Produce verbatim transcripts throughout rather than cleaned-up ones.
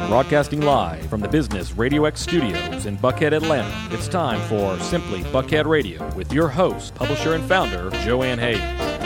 Broadcasting live from the Business Radio X studios in Buckhead, Atlanta, it's time for Simply Buckhead Radio with your host, publisher, and founder, Joanne Hayes.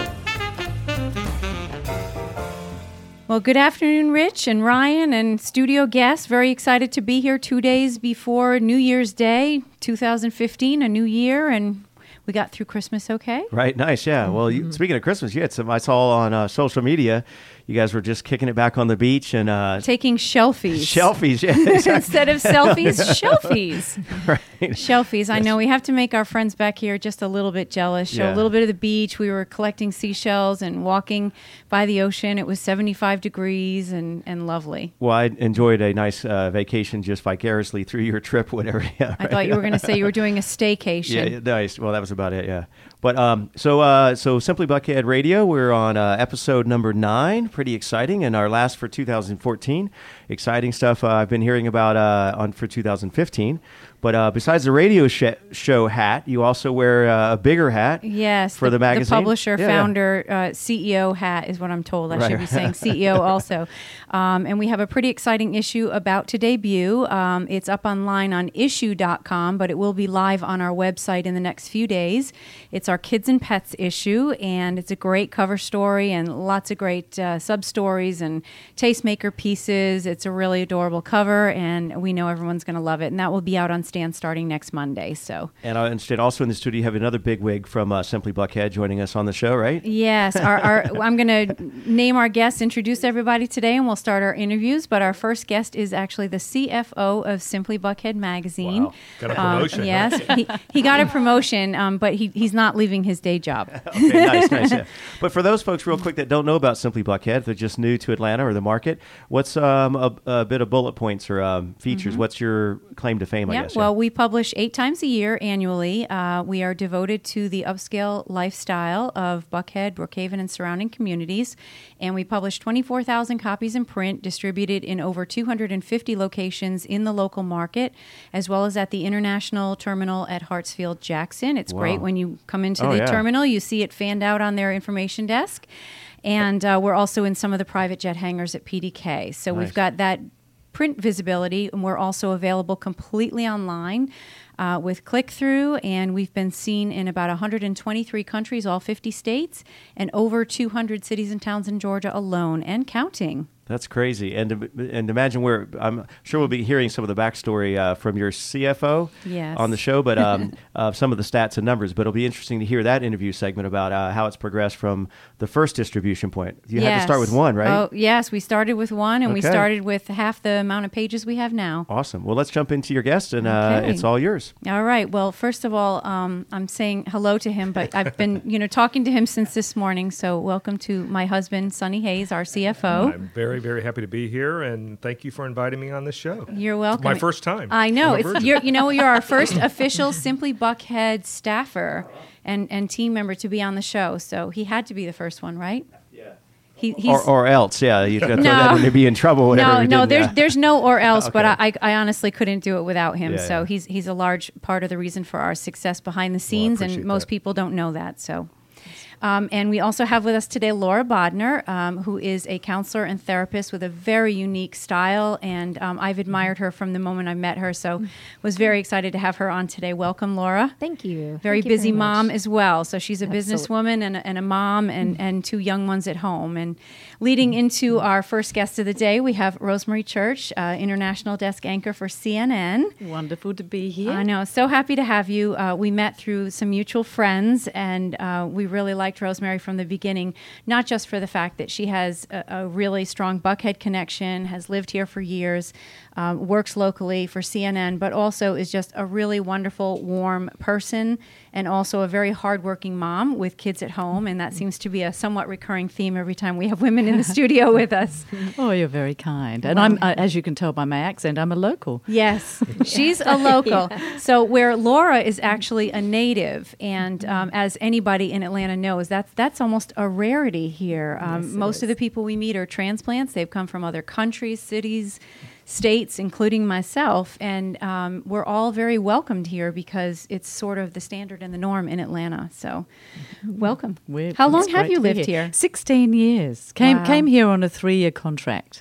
Well, good afternoon, Rich and Ryan and studio guests. Very excited to be here two days before New Year's Day, two thousand fifteen, a new year, and we got through Christmas okay. Right, nice, yeah. Well, you, speaking of Christmas, you had some, I saw on uh, social media, you guys were just kicking it back on the beach and uh, taking shelfies. Shelfies, yeah. Exactly. Instead of selfies, shelfies. Right. Shelfies. I Yes. know we have to make our friends back here just a little bit jealous. Show Yeah. a little bit of the beach. We were collecting seashells and walking by the ocean. It was seventy-five degrees and, and lovely. Well, I enjoyed a nice uh, vacation just vicariously through your trip, whatever. Yeah, I right. thought you were going to say you were doing a staycation. Yeah, yeah, nice. Well, that was about it, yeah. But um, so uh, so Simply Buckhead Radio, we're on uh, episode number nine, pretty exciting, and our last for two thousand fourteen. Exciting stuff uh, I've been hearing about uh, on for two thousand fifteen. But uh, besides the radio sh- show hat, you also wear uh, a bigger hat. Yes, for the, the magazine. The publisher, yeah, founder, uh, C E O hat is what I'm told. I Right. should be saying C E O also. Um, and we have a pretty exciting issue about to debut. Um, it's up online on issue dot com, but it will be live on our website in the next few days. It's our Kids and Pets issue, and it's a great cover story and lots of great uh, sub-stories and tastemaker pieces. It's a really adorable cover, and we know everyone's going to love it. And that will be out on stand starting next Monday. So, And uh, instead, also in the studio, you have another bigwig from uh, Simply Buckhead joining us on the show, right? yes, our, our I'm going to name our guests, introduce everybody today, and we'll start our interviews. But our first guest is actually the C F O of Simply Buckhead Magazine. Wow, got a promotion. Um, yes, he, he got a promotion, um, but he, he's not leaving his day job. Okay, nice, nice. Yeah. But for those folks, real quick, that don't know about Simply Buckhead, they're just new to Atlanta or the market. What's um, a, a bit of bullet points or um, features? Mm-hmm. What's your claim to fame? I Yeah, guess. well, we publish eight times a year annually. Uh, we are devoted to the upscale lifestyle of Buckhead, Brookhaven, and surrounding communities. And we publish twenty-four thousand copies in print, distributed in over two hundred fifty locations in the local market, as well as at the International Terminal at Hartsfield Jackson. It's Wow. great when you come into Oh, the yeah. terminal, you see it fanned out on their information desk. And uh, we're also in some of the private jet hangars at P D K. So Nice. we've got that print visibility, and we're also available completely online uh, with click-through, and we've been seen in about one hundred twenty-three countries, all fifty states, and over two hundred cities and towns in Georgia alone, and counting. That's crazy. And and imagine where I'm sure we'll be hearing some of the backstory uh, from your C F O Yes. on the show, but um, uh, some of the stats and numbers. But it'll be interesting to hear that interview segment about uh, how it's progressed from the first distribution point. You had to start with one, right? Oh, yes, we started with one, and we Okay. started with half the amount of pages we have now. Awesome. Well, let's jump into your guest, and uh, Okay. it's all yours. All right. Well, first of all, um, I'm saying hello to him, but I've been, you know, talking to him since this morning. So welcome to my husband, Sonny Hayes, our C F O. I'm very, very happy to be here, and thank you for inviting me on this show. You're welcome. My first time. I know. I'm a It's virgin. you're, you know you're our first official Simply Buckhead staffer and, and team member to be on the show. So he had to be the first one, right? Yeah. He, he's, Or, or else, yeah. You'd throw No. that in to be in trouble. Whatever no, we no. did, There's yeah. there's no or else, but Okay. I, I honestly couldn't do it without him. Yeah, so yeah. he's he's a large part of the reason for our success behind the scenes, and appreciate most that. people don't know that. So. Um, and we also have with us today Laura Bodner, um, who is a counselor and therapist with a very unique style, and um, I've admired her from the moment I met her, so was very excited to have her on today. Welcome, Laura. Thank you. Very Thank you busy very mom much. as well, so she's a Absolutely. businesswoman and a, and a mom and, and two young ones at home. And leading into our first guest of the day, we have Rosemary Church, uh, international desk anchor for C N N. Wonderful to be here. I know. So happy to have you. Uh, we met through some mutual friends, and uh, we really liked Rosemary from the beginning, not just for the fact that she has a, a really strong Buckhead connection, has lived here for years, um, works locally for C N N, but also is just a really wonderful, warm person, and also a very hardworking mom with kids at home. And that seems to be a somewhat recurring theme every time we have women in the studio with us. Oh, you're very kind. And I'm, uh, as you can tell by my accent, I'm a local. Yes, she's a local. So where Laura is actually a native, and um, as anybody in Atlanta knows, that's that's almost a rarity here. Um, Yes, it most of is. the people we meet are transplants. They've come from other countries, cities, states, including myself, and um, we're all very welcomed here because it's sort of the standard and the norm in Atlanta. So, welcome. We're- How long it's have great you to be lived here? Sixteen years. Came Wow. came here on a three year contract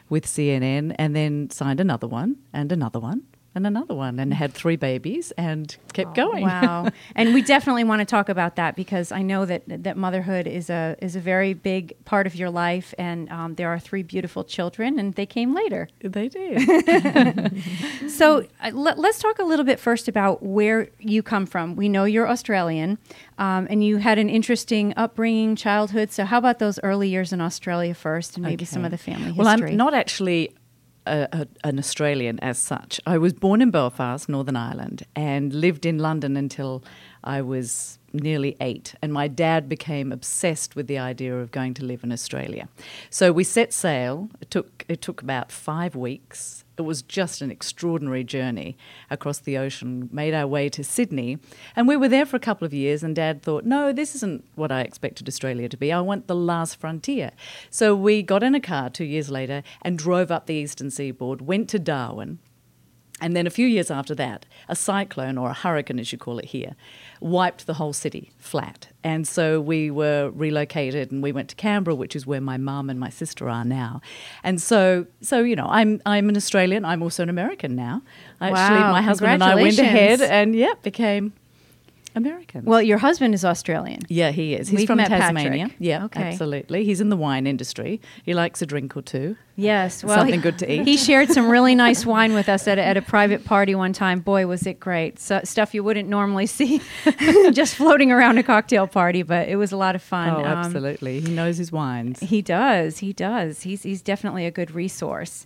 with C N N, and then signed another one and another one and another one, and had three babies and kept Oh, going. Wow. And we definitely want to talk about that, because I know that that motherhood is a is a very big part of your life, and um, there are three beautiful children, and they came later. They did. So uh, let, let's talk a little bit first about where you come from. We know you're Australian, um, and you had an interesting upbringing, childhood. So how about those early years in Australia first, and maybe Okay. some of the family Well, history? I'm not actually a, a, an Australian as such. I was born in Belfast, Northern Ireland, and lived in London until I was nearly eight. And my dad became obsessed with the idea of going to live in Australia. So we set sail. It took it took about five weeks. It was just an extraordinary journey across the ocean, made our way to Sydney. And we were there for a couple of years, and Dad thought, no, this isn't what I expected Australia to be. I want the last frontier. So we got in a car two years later and drove up the eastern seaboard, went to Darwin. And then a few years after that, a cyclone, or a hurricane as you call it here, wiped the whole city flat. And so we were relocated, and we went to Canberra, which is where my mum and my sister are now. And so, so you know, I'm I'm an Australian. I'm also an American now. Actually, Wow, my husband and I went congratulations. ahead and, yeah, became Americans. Well, your husband is Australian. Yeah, he is. He's We've from met Tasmania. Patrick. Yeah, Okay. absolutely. He's in the wine industry. He likes a drink or two. Yes, well, Something he, good to eat. He shared some really nice wine with us at a, at a private party one time. Boy, was it great! So, stuff you wouldn't normally see just floating around a cocktail party, but it was a lot of fun. Oh, Um, absolutely. He knows his wines. He does. He does. He's he's definitely a good resource.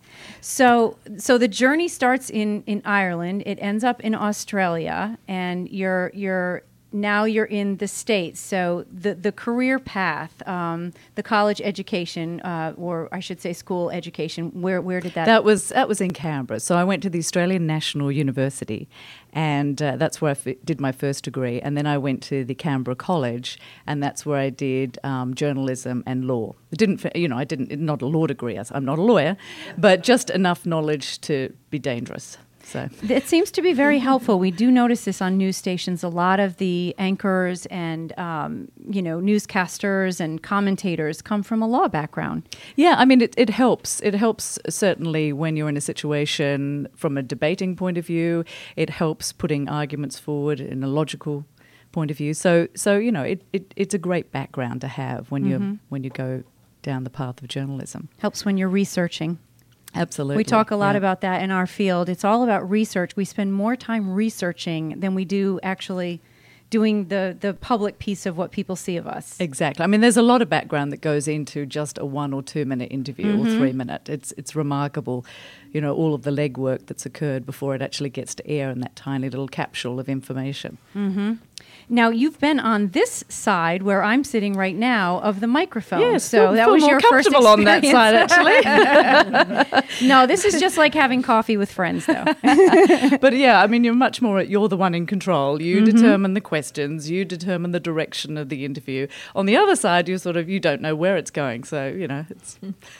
So so the journey starts in in Ireland. It ends up in Australia, and you're you're. Now you're in the States, so the, the career path, um, the college education, uh, or I should say school education, where where did that... That was that was in Canberra. So I went to the Australian National University, and uh, that's where I f- did my first degree. And then I went to the Canberra College, and that's where I did um, journalism and law. I didn't, f- you know, I didn't not a law degree. I'm not a lawyer, but just enough knowledge to be dangerous. So It seems to be very helpful. We do notice this on news stations. A lot of the anchors and, um, you know, newscasters and commentators come from a law background. yeah, I mean, it, it helps. It helps certainly when you're in a situation from a debating point of view. It helps putting arguments forward in a logical point of view. So, so you know, it, it it's a great background to have when you when you go down the path of journalism. Helps when you're researching. Absolutely. We talk a lot yeah. about that in our field. It's all about research. We spend more time researching than we do actually doing the, the public piece of what people see of us. Exactly. I mean, there's a lot of background that goes into just a one or two minute interview Mm-hmm. or three minute. It's it's remarkable, you know, all of the legwork that's occurred before it actually gets to air in that tiny little capsule of information. Now, you've been on this side where I'm sitting right now of the microphone. Yes, so feel- that feel was more your first comfortable on that experience. side, actually. No, this is just like having coffee with friends, though. But yeah, I mean, you're much more, you're the one in control. You Mm-hmm. determine the questions, you determine the direction of the interview. On the other side, you sort of, you don't know where it's going. So, you know, it's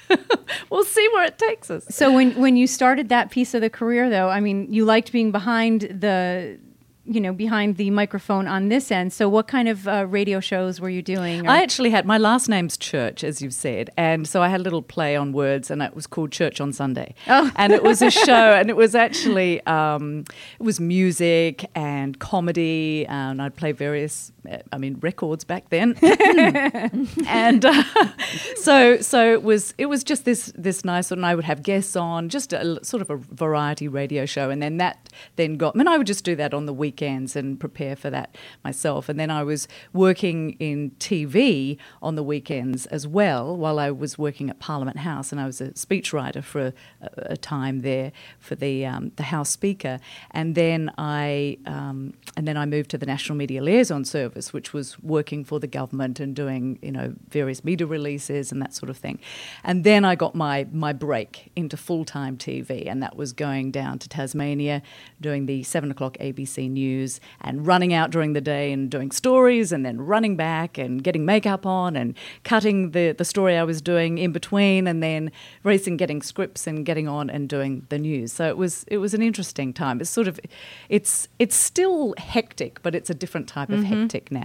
we'll see where it takes us. So when when you started that piece of the career, though, I mean, you liked being behind the, you know, behind the microphone on this end. So what kind of uh, radio shows were you doing? or- I actually had, my last name's Church, as you've said, and so I had a little play on words, and it was called Church on Sunday. Oh. And it was a show, and it was actually, um, it was music and comedy, and I'd play various, uh, I mean, records back then. and uh, so so it was it was just this this nice, and I would have guests on, just a sort of a variety radio show, and then that then got, I mean, I would just do that on the weekends and prepare for that myself. And then I was working in T V on the weekends as well while I was working at Parliament House, and I was a speechwriter for a, a time there for the um, the House Speaker. And then I um, and then I moved to the National Media Liaison Service, which was working for the government and doing, you know, various media releases and that sort of thing. And then I got my my break into full-time T V, and that was going down to Tasmania, doing the seven o'clock A B C News and running out during the day and doing stories, and then running back and getting makeup on and cutting the, the story I was doing in between, and then racing, getting scripts and getting on and doing the news. So it was it was an interesting time. It's sort of, it's it's still hectic, but it's a different type of hectic now.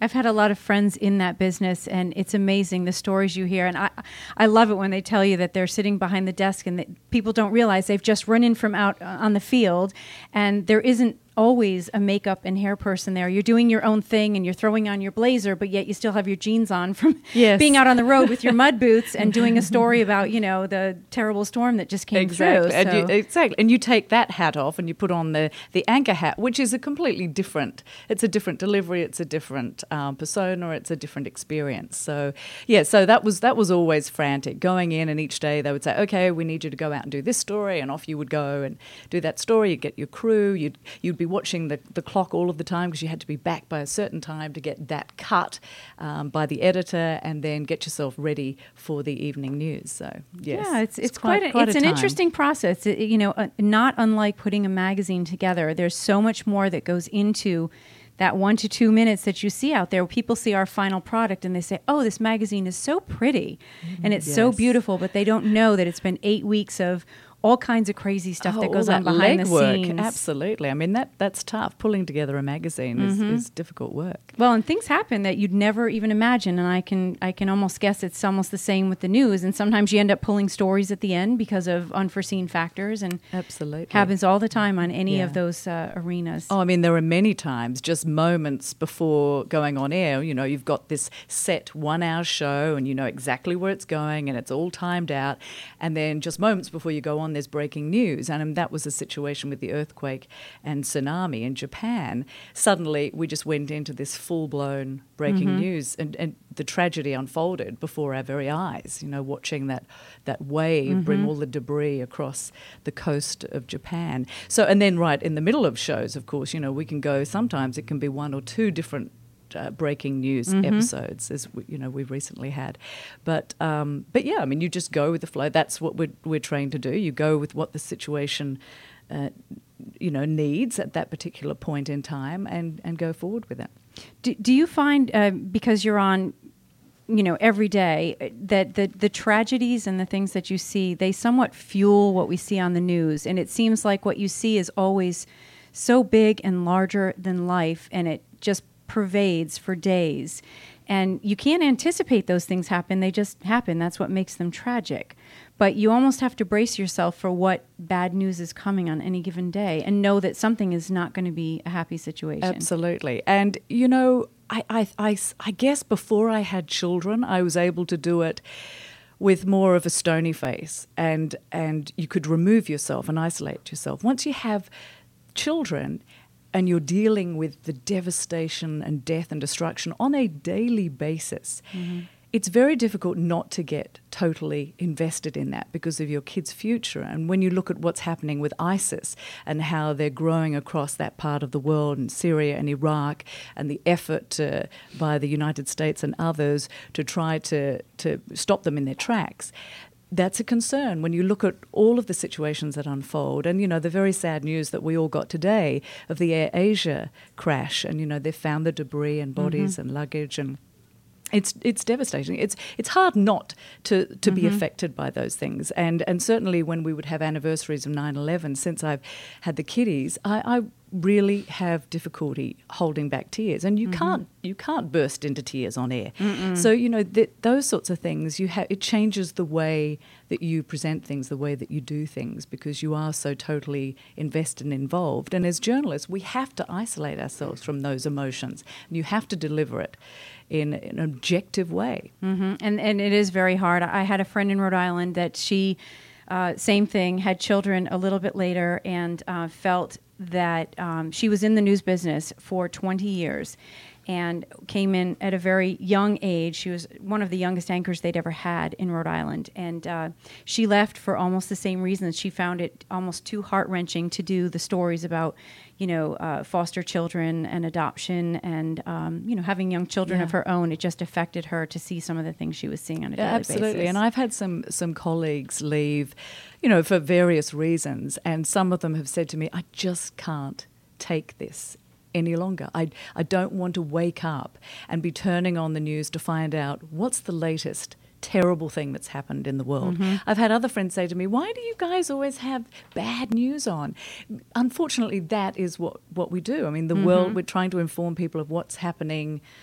I've had a lot of friends in that business, and it's amazing the stories you hear. And I, I love it when they tell you that they're sitting behind the desk and that people don't realize they've just run in from out on the field, and there isn't always a makeup and hair person there. You're doing your own thing and you're throwing on your blazer, but yet you still have your jeans on from yes. being out on the road with your mud boots and doing a story about, you know, the terrible storm that just came exactly. through. And So. you, exactly. And you take that hat off and you put on the, the anchor hat, which is a completely different, it's a different delivery, it's a different um, persona, it's a different experience. So, yeah, so that was that was always frantic. Going in and each day they would say, okay, we need you to go out and do this story, and off you would go and do that story. You'd get your crew, you'd, you'd be watching the, the clock all of the time because you had to be back by a certain time to get that cut um, by the editor and then get yourself ready for the evening news. So, yes. Yeah, it's, it's, it's quite, quite, a, quite it's a an time. interesting process. It, you know, uh, not unlike putting a magazine together. There's so much more that goes into that one to two minutes that you see out there. People see our final product and they say, oh, this magazine is so pretty and it's so Yes. beautiful, but they don't know that it's been eight weeks of all kinds of crazy stuff Oh, that goes all on that behind the legwork. scenes. Absolutely. I mean, that that's tough. Pulling together a magazine is, Mm-hmm. is difficult work. Well, and things happen that you'd never even imagine, and I can I can almost guess it's almost the same with the news. And sometimes you end up pulling stories at the end because of unforeseen factors, and Absolutely. happens all the time on any Yeah. of those uh, arenas. Oh, I mean, there are many times, just moments before going on air, you know, you've got this set one-hour show and you know exactly where it's going and it's all timed out. And then just moments before you go on, there's breaking news. And um, that was a situation with the earthquake and tsunami in Japan. Suddenly, we just went into this full-blown breaking Mm-hmm. news, and, and the tragedy unfolded before our very eyes, you know, watching that, that wave Mm-hmm. bring all the debris across the coast of Japan. So, and then right in the middle of shows, of course, you know, we can go, sometimes it can be one or two different Uh, breaking news Mm-hmm. episodes, as we, you know we've recently had, but um, but yeah, I mean, you just go with the flow. That's what we're we're trained to do. You go with what the situation, uh, you know, needs at that particular point in time, and and go forward with it. Do, do you find, uh, because you're on, you know, every day, uh, that the, the tragedies and the things that you see, they somewhat fuel what we see on the news, and it seems like what you see is always so big and larger than life, and it just pervades for days, and you can't anticipate those things happen. They just happen. That's what makes them tragic. But you almost have to brace yourself for what bad news is coming on any given day and know that something is not going to be a happy situation. Absolutely. And, you know, I, I, I, I guess before I had children, I was able to do it with more of a stony face, and, and you could remove yourself and isolate yourself. Once you have children and you're dealing with the devastation and death and destruction on a daily basis, mm-hmm. it's very difficult not to get totally invested in that because of your kid's future. And when you look at what's happening with ISIS and how they're growing across that part of the world, in Syria and Iraq, and the effort uh, by the United States and others to try to, to stop them in their tracks, that's a concern when you look at all of the situations that unfold. And, you know, the very sad news that we all got today of the Air Asia crash, and, you know, they found the debris and bodies mm-hmm. and luggage, and It's it's devastating. It's it's hard not to, to mm-hmm. be affected by those things. And and certainly when we would have anniversaries of nine eleven, since I've had the kiddies, I, I really have difficulty holding back tears. And you mm-hmm. can't you can't burst into tears on air. Mm-mm. So, you know, th- those sorts of things, you have it changes the way that you present things, the way that you do things, because you are so totally invested and involved. And as journalists, we have to isolate ourselves from those emotions. And you have to deliver it in, in an objective way. Mm-hmm. And and it is very hard. I had a friend in Rhode Island that she, uh, same thing, had children a little bit later, and uh, felt that um, she was in the news business for twenty years and came in at a very young age. She was one of the youngest anchors they'd ever had in Rhode Island. And uh, she left for almost the same reasons. She found it almost too heart-wrenching to do the stories about, you know, uh, foster children and adoption and, um, you know, having young children Yeah. of her own. It just affected her to see some of the things she was seeing on a Yeah, daily absolutely. basis. And I've had some some colleagues leave, you know, for various reasons, and some of them have said to me, I just can't take this any longer. I, I don't want to wake up and be turning on the news to find out what's the latest terrible thing that's happened in the world. Mm-hmm. I've had other friends say to me, why do you guys always have bad news on? Unfortunately, that is what, what we do. I mean, the mm-hmm. world, we're trying to inform people of what's happening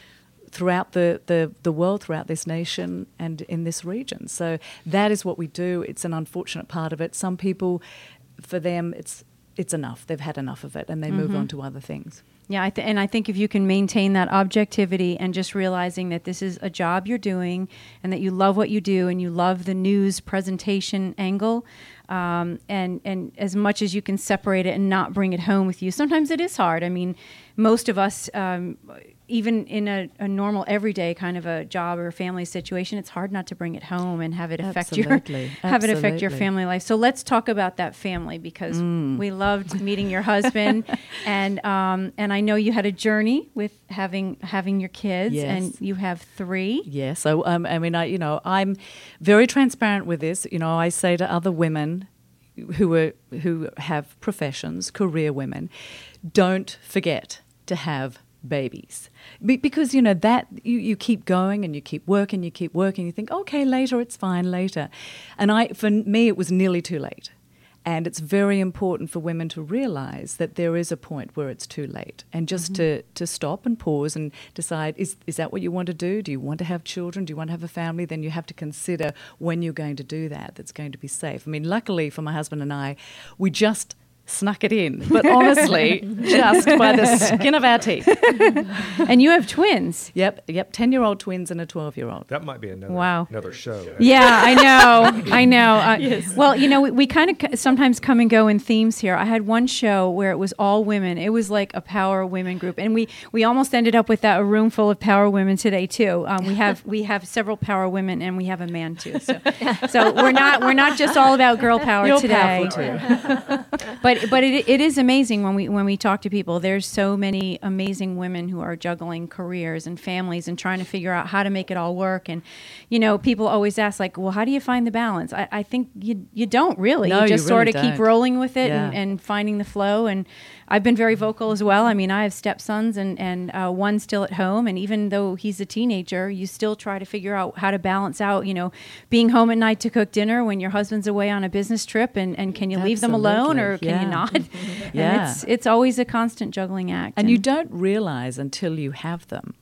throughout the, the, the world, throughout this nation and in this region. So that is what we do. It's an unfortunate part of it. Some people, for them, it's it's enough. They've had enough of it and they mm-hmm. move on to other things. Yeah, I th- and I think if you can maintain that objectivity and just realizing that this is a job you're doing and that you love what you do and you love the news presentation angle, um, and, and as much as you can separate it and not bring it home with you, sometimes it is hard. I mean, most of us, um, even in a, a normal everyday kind of a job or a family situation, it's hard not to bring it home and have it affect Absolutely. your have Absolutely. it affect your family life. So let's talk about that family, because Mm. we loved meeting your husband, and um, and I know you had a journey with having having your kids, Yes. and you have three. Yes. So, um, I mean, I, you know, I'm very transparent with this. You know, I say to other women who are who have professions, career women, don't forget to have babies. Be- because, you know, that you, you keep going and you keep working, you keep working, you think, okay, later, it's fine, later. And I, for me, it was nearly too late. And it's very important for women to realize that there is a point where it's too late, and just mm-hmm. to, to stop and pause and decide, is, is that what you want to do? Do you want to have children? Do you want to have a family? Then you have to consider when you're going to do that, that's going to be safe. I mean, luckily for my husband and I, we just snuck it in, but honestly, just by the skin of our teeth. And you have twins. Yep, yep, ten-year-old twins and a twelve-year-old. That might be another Wow. another show. Yeah, I know, I know. Uh, Yes. Well, you know, we, we kind of c- sometimes come and go in themes here. I had one show where it was all women. It was like a power women group, and we, we almost ended up with that a room full of power women today too. Um, we have we have several power women, and we have a man too. So, so we're not we're not just all about girl power You're today. powerful too. But but it it is amazing when we when we talk to people. There's so many amazing women who are juggling careers and families and trying to figure out how to make it all work. And you know, people always ask, like, well, how do you find the balance? I, I think you you don't really. No, you just you sort really of keep don't. rolling with it Yeah. and, and finding the flow. And I've been very vocal as well. I mean, I have stepsons and and uh, one still at home. And even though he's a teenager, you still try to figure out how to balance out, you know, being home at night to cook dinner when your husband's away on a business trip, and, and can you leave them alone, or can Absolutely. you not? Yeah. And it's it's always a constant juggling act. And you don't realize until you have them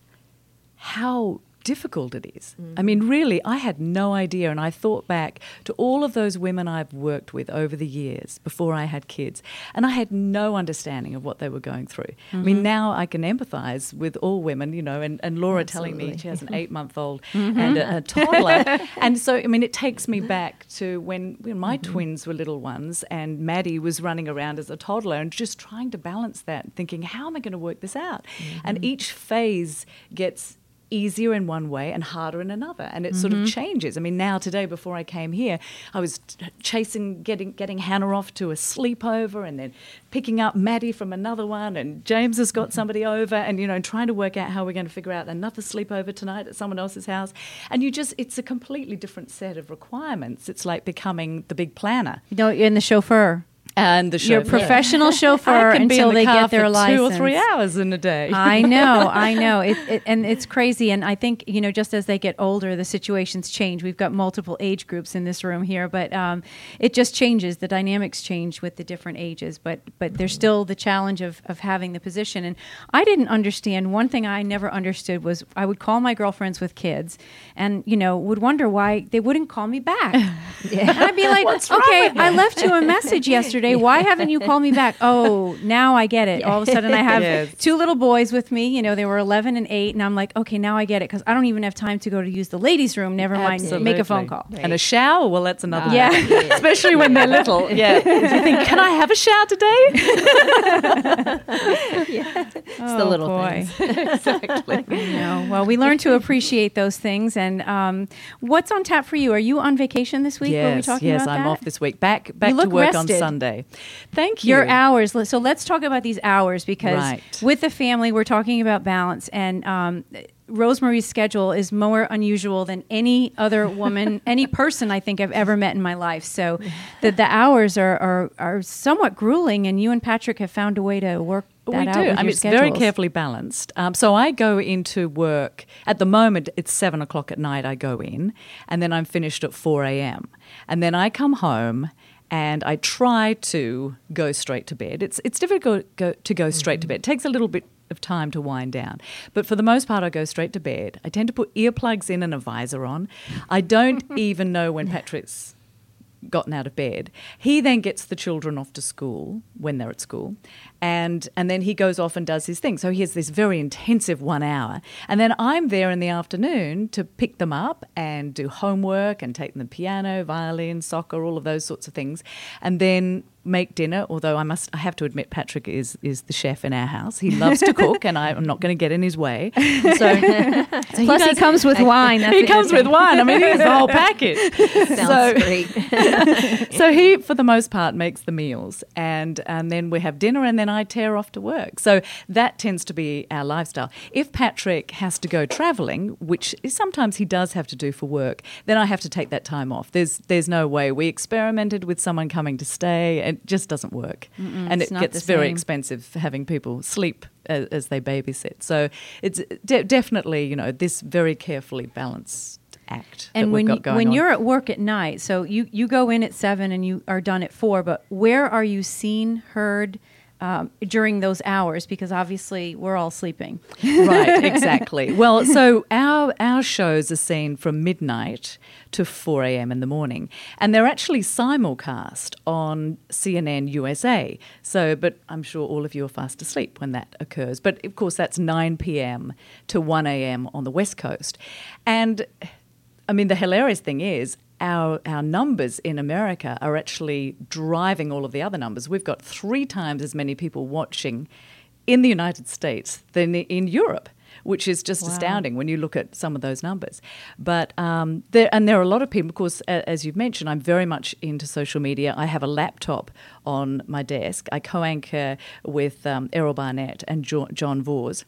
how difficult it is. I mean, really, I had no idea. And I thought back to all of those women I've worked with over the years before I had kids, and I had no understanding of what they were going through. Mm-hmm. I mean, now I can empathize with all women, you know, and, and Laura Absolutely. telling me she has an eight-month-old mm-hmm. and a, a toddler. And so, I mean, it takes me back to when, when my mm-hmm. twins were little ones, and Maddie was running around as a toddler and just trying to balance that, thinking, how am I going to work this out? Mm-hmm. And each phase gets easier in one way and harder in another, and it mm-hmm. sort of changes. I mean, now today, before I came here, I was t- chasing, getting getting Hannah off to a sleepover, and then picking up Maddie from another one, and James has got somebody over, and you know, trying to work out how we're going to figure out another sleepover tonight at someone else's house. And you just, it's a completely different set of requirements. It's like becoming the big planner. You know, and the chauffeur. And the You're a chauffeur. professional chauffeur I can until be in the they car get their for license. two or three hours in a day. I know, I know, it, it, and it's crazy. And I think, you know, just as they get older, the situations change. We've got multiple age groups in this room here, but um, it just changes. The dynamics change with the different ages. But but there's still the challenge of of having the position. And I didn't understand. One thing I never understood was I would call my girlfriends with kids, and you know, would wonder why they wouldn't call me back. Yeah. And I'd be like, okay, I left you a message yesterday. Why haven't you called me back? Oh, now I get it. All of a sudden I have Yes. two little boys with me. You know, they were eleven and eight, and I'm like, okay, now I get it, because I don't even have time to go to use the ladies' room. Never mind, Absolutely. make a phone call. And a shower, well, that's another. Yeah. thing. Especially when they're little. Yeah. You think, can I have a shower today? It's the little boy. things. Exactly. No. Well, we learn to appreciate those things. And um, what's on tap for you? Are you on vacation this week? Were we Yes, talking yes, about I'm that? off this week. Back back You to look work on rested. Sunday. Thank you. Your hours. So let's talk about these hours, because Right. with the family, we're talking about balance. And um, Rosemarie's schedule is more unusual than any other woman, any person I think I've ever met in my life. So the, the hours are, are, are somewhat grueling, and you and Patrick have found a way to work that We out do. with I your mean, it's very schedules. carefully balanced. Um, so I go into work, at the moment, it's seven o'clock at night I go in, and then I'm finished at four a.m. And then I come home, and I try to go straight to bed. It's it's difficult go, to go straight to bed. It takes a little bit of time to wind down. But for the most part, I go straight to bed. I tend to put earplugs in and a visor on. I don't even know when Patrick's gotten out of bed. He then gets the children off to school when they're at school, and and then he goes off and does his thing. So he has this very intensive one hour, and then I'm there in the afternoon to pick them up and do homework and take them to piano, violin, soccer, all of those sorts of things, and then make dinner. Although I must, I have to admit, Patrick is is the chef in our house. He loves to cook, and I, I'm not going to get in his way. So, so he plus he comes with wine. That's he comes with wine. I mean, he's the whole package. Sounds so, great. So he, for the most part, makes the meals, and and then we have dinner, and then I tear off to work. So that tends to be our lifestyle. If Patrick has to go travelling, which sometimes he does have to do for work, then I have to take that time off. There's there's no way. We experimented with someone coming to stay. It just doesn't work. Mm-mm, and it's it not gets the very same. expensive having people sleep as, as they babysit. So it's de- definitely, you know, this very carefully balanced act And that when we've got you, going when on. you're at work at night, so you, you go in at seven and you are done at four, but where are you seen, heard um, during those hours? Because obviously we're all sleeping. Right, exactly. Well, so our our shows are seen from midnight to four a.m. in the morning, and they're actually simulcast on C N N U S A. So, but I'm sure all of you are fast asleep when that occurs. But of course, that's nine p.m. to one a.m. on the West Coast. And I mean, the hilarious thing is, Our our numbers in America are actually driving all of the other numbers. We've got three times as many people watching in the United States than in Europe, which is just Wow. astounding when you look at some of those numbers. But um, there and there are a lot of people. Of course, a- as you've mentioned, I'm very much into social media. I have a laptop on my desk. I co-anchor with um, Errol Barnett and jo- John Vors.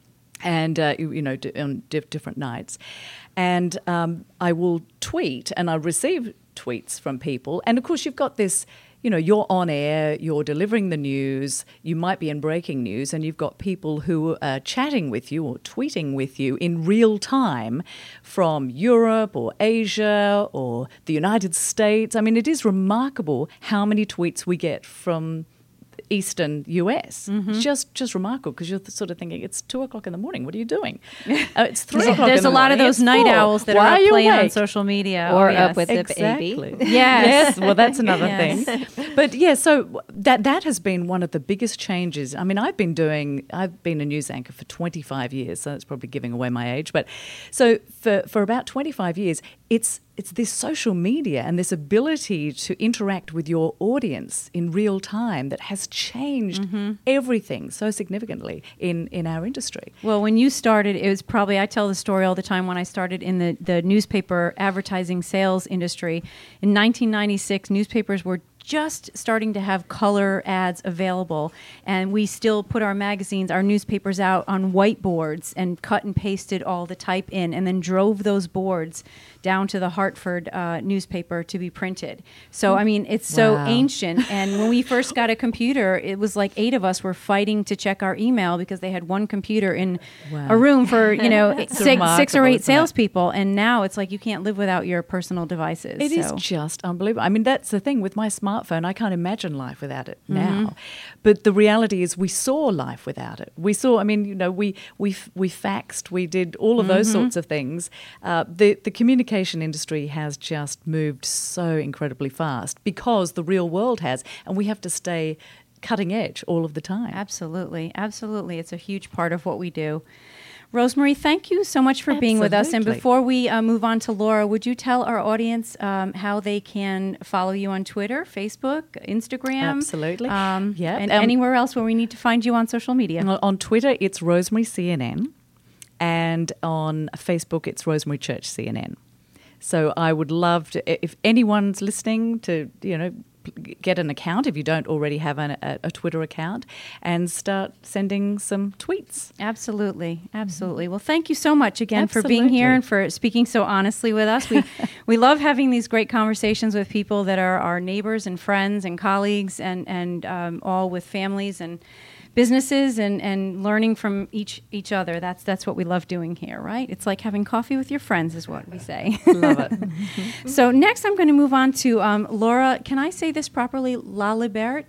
And, uh, you, you know, d- on diff- different nights. And um, I will tweet, and I receive tweets from people. And, of course, you've got this, you know, you're on air, you're delivering the news, you might be in breaking news, and you've got people who are chatting with you or tweeting with you in real time from Europe or Asia or the United States. I mean, it is remarkable how many tweets we get from Eastern U S. Mm-hmm. Just just remarkable, because you're sort of thinking, it's two o'clock in the morning. What are you doing? Uh, it's three o'clock There's in a the lot of morning. those It's night four. owls that Why are are up you playing on awake? social media. Or Oh, yes. up with the Exactly. baby. Yes. Yes, well, that's another Yes. thing. But yeah, so that that has been one of the biggest changes. I mean, I've been doing, I've been a news anchor for twenty-five years, so that's probably giving away my age. But so for, for about twenty-five years, it's it's this social media and this ability to interact with your audience in real time that has changed Mm-hmm. everything so significantly in, in our industry. Well, when you started, it was probably, I tell the story all the time, when I started in the, the newspaper advertising sales industry. In nineteen ninety-six, newspapers were just starting to have color ads available, and we still put our magazines, our newspapers out on whiteboards and cut and pasted all the type in, and then drove those boards down to the Hartford uh, newspaper to be printed. So, I mean, it's so Wow. ancient. And when we first got a computer, it was like eight of us were fighting to check our email because they had one computer in Wow. a room for, you know, six, six or remarkable, eight isn't it? salespeople. And now it's like you can't live without your personal devices. It is so. just unbelievable. I mean, that's the thing with my smartphone. I can't imagine life without it Mm-hmm. now. But the reality is, we saw life without it. We saw. I mean, you know, we we f- we faxed. We did all of those Mm-hmm. sorts of things. Uh, the the communication industry has just moved so incredibly fast because the real world has, and we have to stay cutting edge all of the time. Absolutely. Absolutely. It's a huge part of what we do. Rosemary, thank you so much for being with us. And Absolutely. before we uh, move on to Laura, would you tell our audience um, how they can follow you on Twitter, Facebook, Instagram? Absolutely. Um, Yep. And Um, anywhere else where we need to find you on social media. On- On Twitter, it's Rosemary C N N, and on Facebook, it's Rosemary Church C N N. So I would love to, if anyone's listening, to, you know, get an account if you don't already have an, a, a Twitter account, and start sending some tweets. Absolutely, absolutely. Well, thank you so much again for being here Absolutely. and for speaking so honestly with us. We we love having these great conversations with people that are our neighbors and friends and colleagues, and and um, all with families and businesses, and, and learning from each each other. That's that's what we love doing here, right? It's like having coffee with your friends, is what we say. Love it. So next, I'm going to move on to um, Laura. Can I say this properly? Lalibert.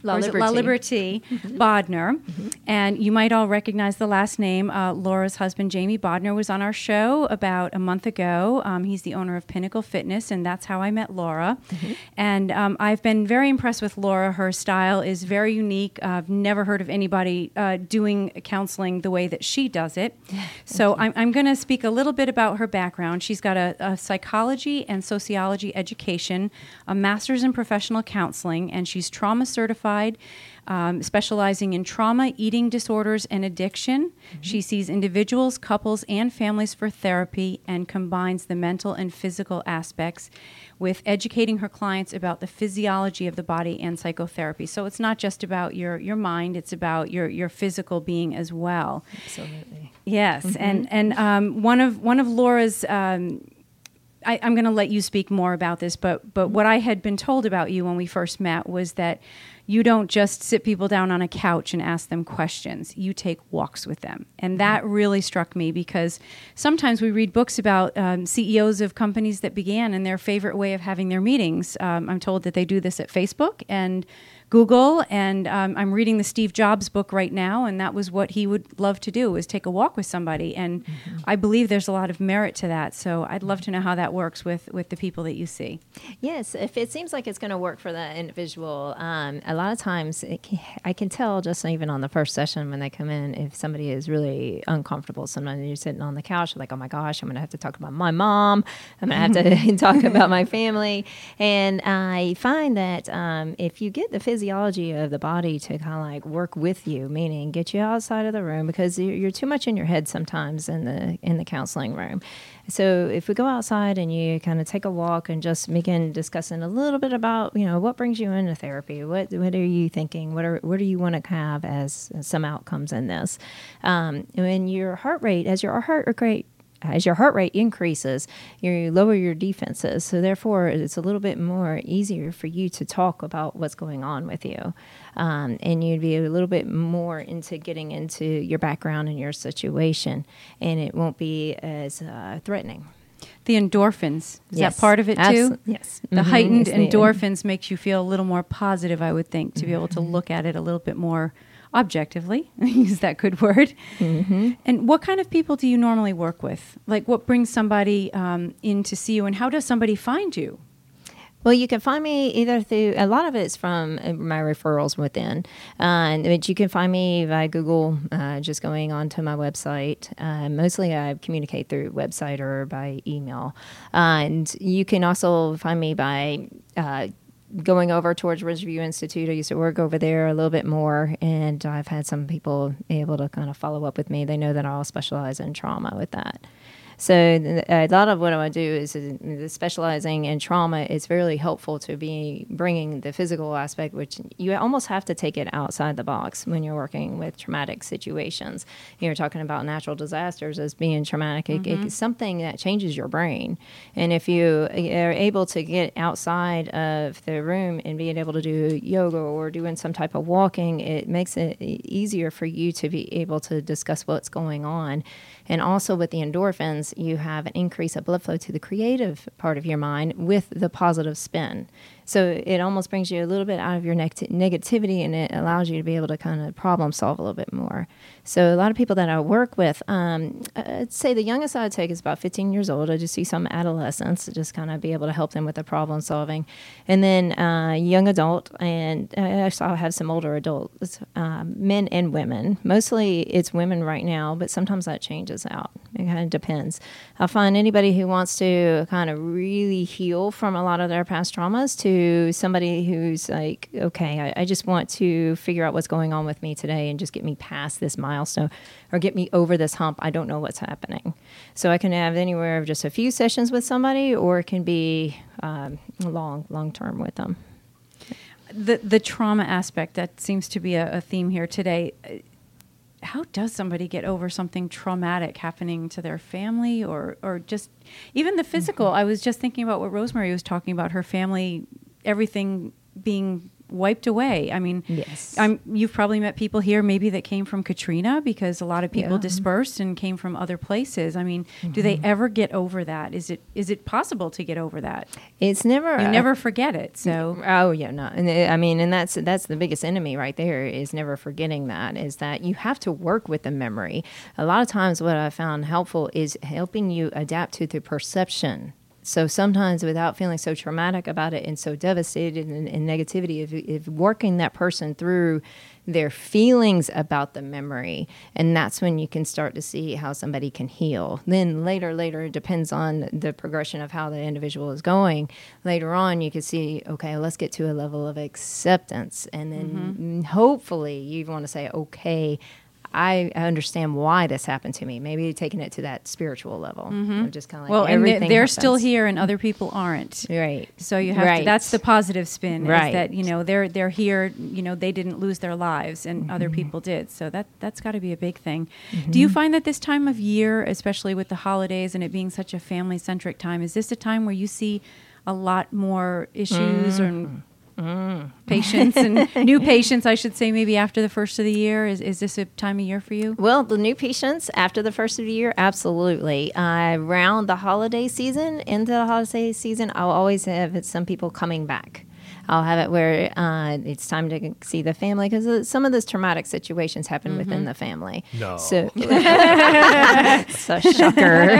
La or is it Liberté, La Liberté? Liberté Bodner. Mm-hmm. And you might all recognize the last name. Uh, Laura's husband, Jamie Bodner, was on our show about a month ago. Um, he's the owner of Pinnacle Fitness, and that's how I met Laura. Mm-hmm. And um, I've been very impressed with Laura. Her style is very unique. Uh, I've never heard of anybody uh, doing counseling the way that she does it. So I'm, I'm going to speak a little bit about her background. She's got a, a psychology and sociology education, a master's in professional counseling, and she's trauma certified, um, specializing in trauma, eating disorders, and addiction. Mm-hmm. She sees individuals, couples, and families for therapy and combines the mental and physical aspects with educating her clients about the physiology of the body and psychotherapy. So it's not just about your, your mind, it's about your, your physical being as well. Absolutely. Yes, Mm-hmm. and, and um, one of one of Laura's... Um, I, I'm going to let you speak more about this, but but what I had been told about you when we first met was that you don't just sit people down on a couch and ask them questions. You take walks with them. And that really struck me because sometimes we read books about um, C E Os of companies that began and their favorite way of having their meetings. Um, I'm told that they do this at Facebook and Google, and um, I'm reading the Steve Jobs book right now, and that was what he would love to do, was take a walk with somebody. And mm-hmm. I believe there's a lot of merit to that. So I'd love to know how that works with, with the people that you see. Yes, if it seems like it's going to work for that individual, um, a lot of times it can, I can tell just even on the first session when they come in if somebody is really uncomfortable. Sometimes you're sitting on the couch like, oh my gosh, I'm going to have to talk about my mom. I'm going to have to talk about my family. And I find that um, if you get the physiology of the body to kind of like work with you, meaning get you outside of the room, because you're, you're too much in your head sometimes in the in the counseling room. So if we go outside and you kind of take a walk and just begin discussing a little bit about, you know, what brings you into therapy, what what are you thinking, what are what do you want to have as, as some outcomes in this, um, when your heart rate, as your heart rate As your heart rate increases, you lower your defenses. So therefore, it's a little bit more easier for you to talk about what's going on with you. Um, and you'd be a little bit more into getting into your background and your situation. And it won't be as uh, threatening. The endorphins, is yes, that part of it too? Abso- yes. The Mm-hmm. heightened It's the- endorphins makes you feel a little more positive, I would think, to mm-hmm. be able to look at it a little bit more objectively. Use that good word. Mm-hmm. And what kind of people do you normally work with? Like, what brings somebody um, in to see you, and how does somebody find you? Well, you can find me either through, a lot of it's from my referrals within. Uh, but you can find me via Google, uh, just going onto my website. Uh, mostly I communicate through website or by email. Uh, and you can also find me by uh, going over towards Ridgeview Institute. I used to work over there a little bit more, and I've had some people able to kind of follow up with me. They know that I'll specialize in trauma with that. So a lot of what I do is, is specializing in trauma. It's very helpful to be bringing the physical aspect, which you almost have to take it outside the box when you're working with traumatic situations. You're talking about natural disasters as being traumatic. Mm-hmm. It, it's something that changes your brain. And if you are able to get outside of the room and being able to do yoga or doing some type of walking, it makes it easier for you to be able to discuss what's going on. And also with the endorphins, you have an increase of blood flow to the creative part of your mind with the positive spin. So it almost brings you a little bit out of your neg- negativity, and it allows you to be able to kind of problem solve a little bit more. So a lot of people that I work with, um, I'd say the youngest I'd take is about fifteen years old. I just see some adolescents to just kind of be able to help them with the problem solving. And then uh, young adult, and I also have some older adults, um, men and women. Mostly it's women right now, but sometimes that changes out. It kind of depends. I find anybody who wants to kind of really heal from a lot of their past traumas to somebody who's like, okay, I, I just want to figure out what's going on with me today and just get me past this milestone or get me over this hump. I don't know what's happening. So I can have anywhere of just a few sessions with somebody, or it can be um, long, long term with them. The the trauma aspect, that seems to be a, a theme here today. How does somebody get over something traumatic happening to their family, or, or just even the physical? Mm-hmm. I was just thinking about what Rosemary was talking about, her family, everything being wiped away. I mean, Yes. I'm, you've probably met people here maybe that came from Katrina because a lot of people Yeah. dispersed and came from other places. I mean, do they ever get over that? Is it is it possible to get over that? It's never You a- never forget it. So Oh yeah, no, and uh, I mean, and that's that's the biggest enemy right there is never forgetting that is that you have to work with the memory. A lot of times, what I found helpful is helping you adapt to the perception. So sometimes, without feeling so traumatic about it and so devastated and, and negativity, if, if working that person through their feelings about the memory, and that's when you can start to see how somebody can heal. Then later, later, it depends on the progression of how the individual is going. Later on, you can see, okay, let's get to a level of acceptance, and then hopefully you want to say, okay, I understand why this happened to me. Maybe taking it to that spiritual level. Of just kind of like well, and they're, everything they're still happens. here and other people aren't. Right. So you have Right. to, that's the positive spin, Right. is that, you know, they're they're here, you know, they didn't lose their lives and other people did. So that that's got to be a big thing. Do you find that this time of year, especially with the holidays and it being such a family-centric time, is this a time where you see a lot more issues or patients and new patients, I should say, maybe after the first of the year? Is is this a time of year for you? Well, the new patients after the first of the year, absolutely. Uh, around the holiday season, into the holiday season, I'll always have some people coming back. I'll have it where uh, it's time to see the family because some of those traumatic situations happen within the family. No. So, so shocker.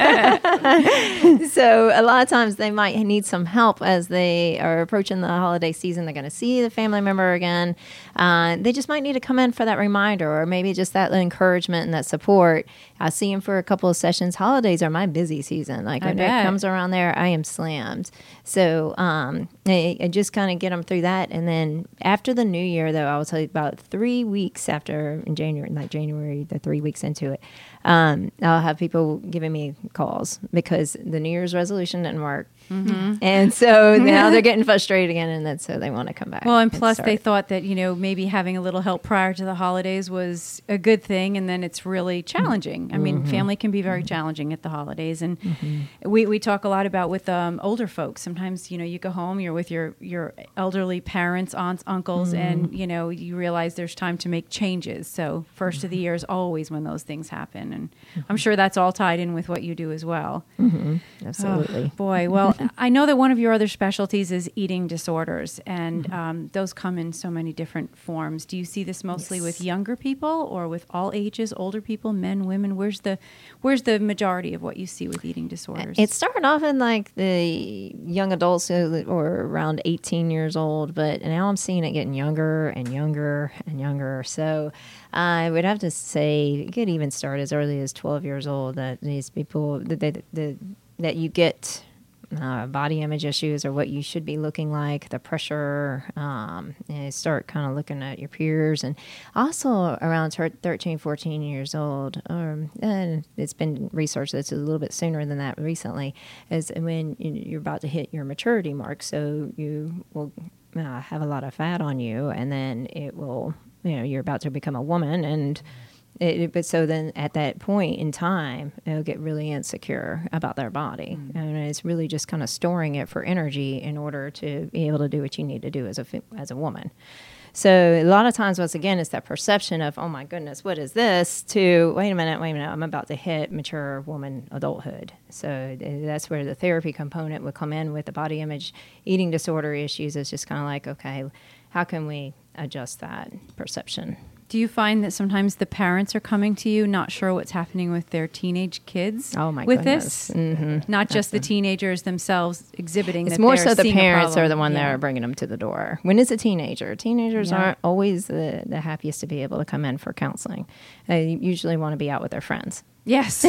So a lot of times they might need some help as they are approaching the holiday season. They're going to see the family member again. Uh, they just might need to come in for that reminder or maybe just that encouragement and that support. I see them for a couple of sessions. Holidays are my busy season. Like I when bet. it comes around there, I am slammed. So um, I, I just kind of get them through that. And then after the new year, though, I will tell you about three weeks after in January, like January, the three weeks into it, um, I'll have people giving me calls because the New Year's resolution didn't work. Mm-hmm. And so now they're getting frustrated again, and that's so they want to come back. Well, and plus they start. thought that, you know, maybe having a little help prior to the holidays was a good thing, and then it's really challenging. I mean, family can be very challenging at the holidays, and we, we talk a lot about with um, older folks. Sometimes, you know, you go home, you're with your, your elderly parents, aunts, uncles, and, you know, you realize there's time to make changes. So first of the year is always when those things happen, and I'm sure that's all tied in with what you do as well. Absolutely. Oh, boy, well, I know that one of your other specialties is eating disorders, and um, those come in so many different forms. Do you see this mostly Yes. with younger people or with all ages, older people, men, women? Where's the where's the majority of what you see with eating disorders? It started off in like the young adults who were around eighteen years old, but now I'm seeing it getting younger and younger and younger. So I would have to say it could even start as early as twelve years old that these people, that, that, that, that you get uh, body image issues or what you should be looking like, the pressure, um, and you start kind of looking at your peers. And also around thirteen, fourteen years old, or and it's been researched that's a little bit sooner than that recently, is when you're about to hit your maturity mark. So you will uh, have a lot of fat on you, and then it will, you know, you're about to become a woman, and It, but so then at that point in time, they'll get really insecure about their body. Mm. And it's really just kind of storing it for energy in order to be able to do what you need to do as a, as a woman. So a lot of times, once again, it's that perception of, oh my goodness, what is this? To, wait a minute, wait a minute, I'm about to hit mature woman adulthood. So that's where the therapy component would come in with the body image, eating disorder issues. It's just kind of like, okay, how can we adjust that perception? Do you find that sometimes the parents are coming to you not sure what's happening with their teenage kids? Oh my with goodness. this? Mm-hmm. Not just the teenagers themselves exhibiting. It's that more they're so the seeing a parents problem. are the one Yeah. that are bringing them to the door. When it's a teenager, teenagers Yeah. aren't always the, the happiest to be able to come in for counseling. They usually want to be out with their friends. Yes.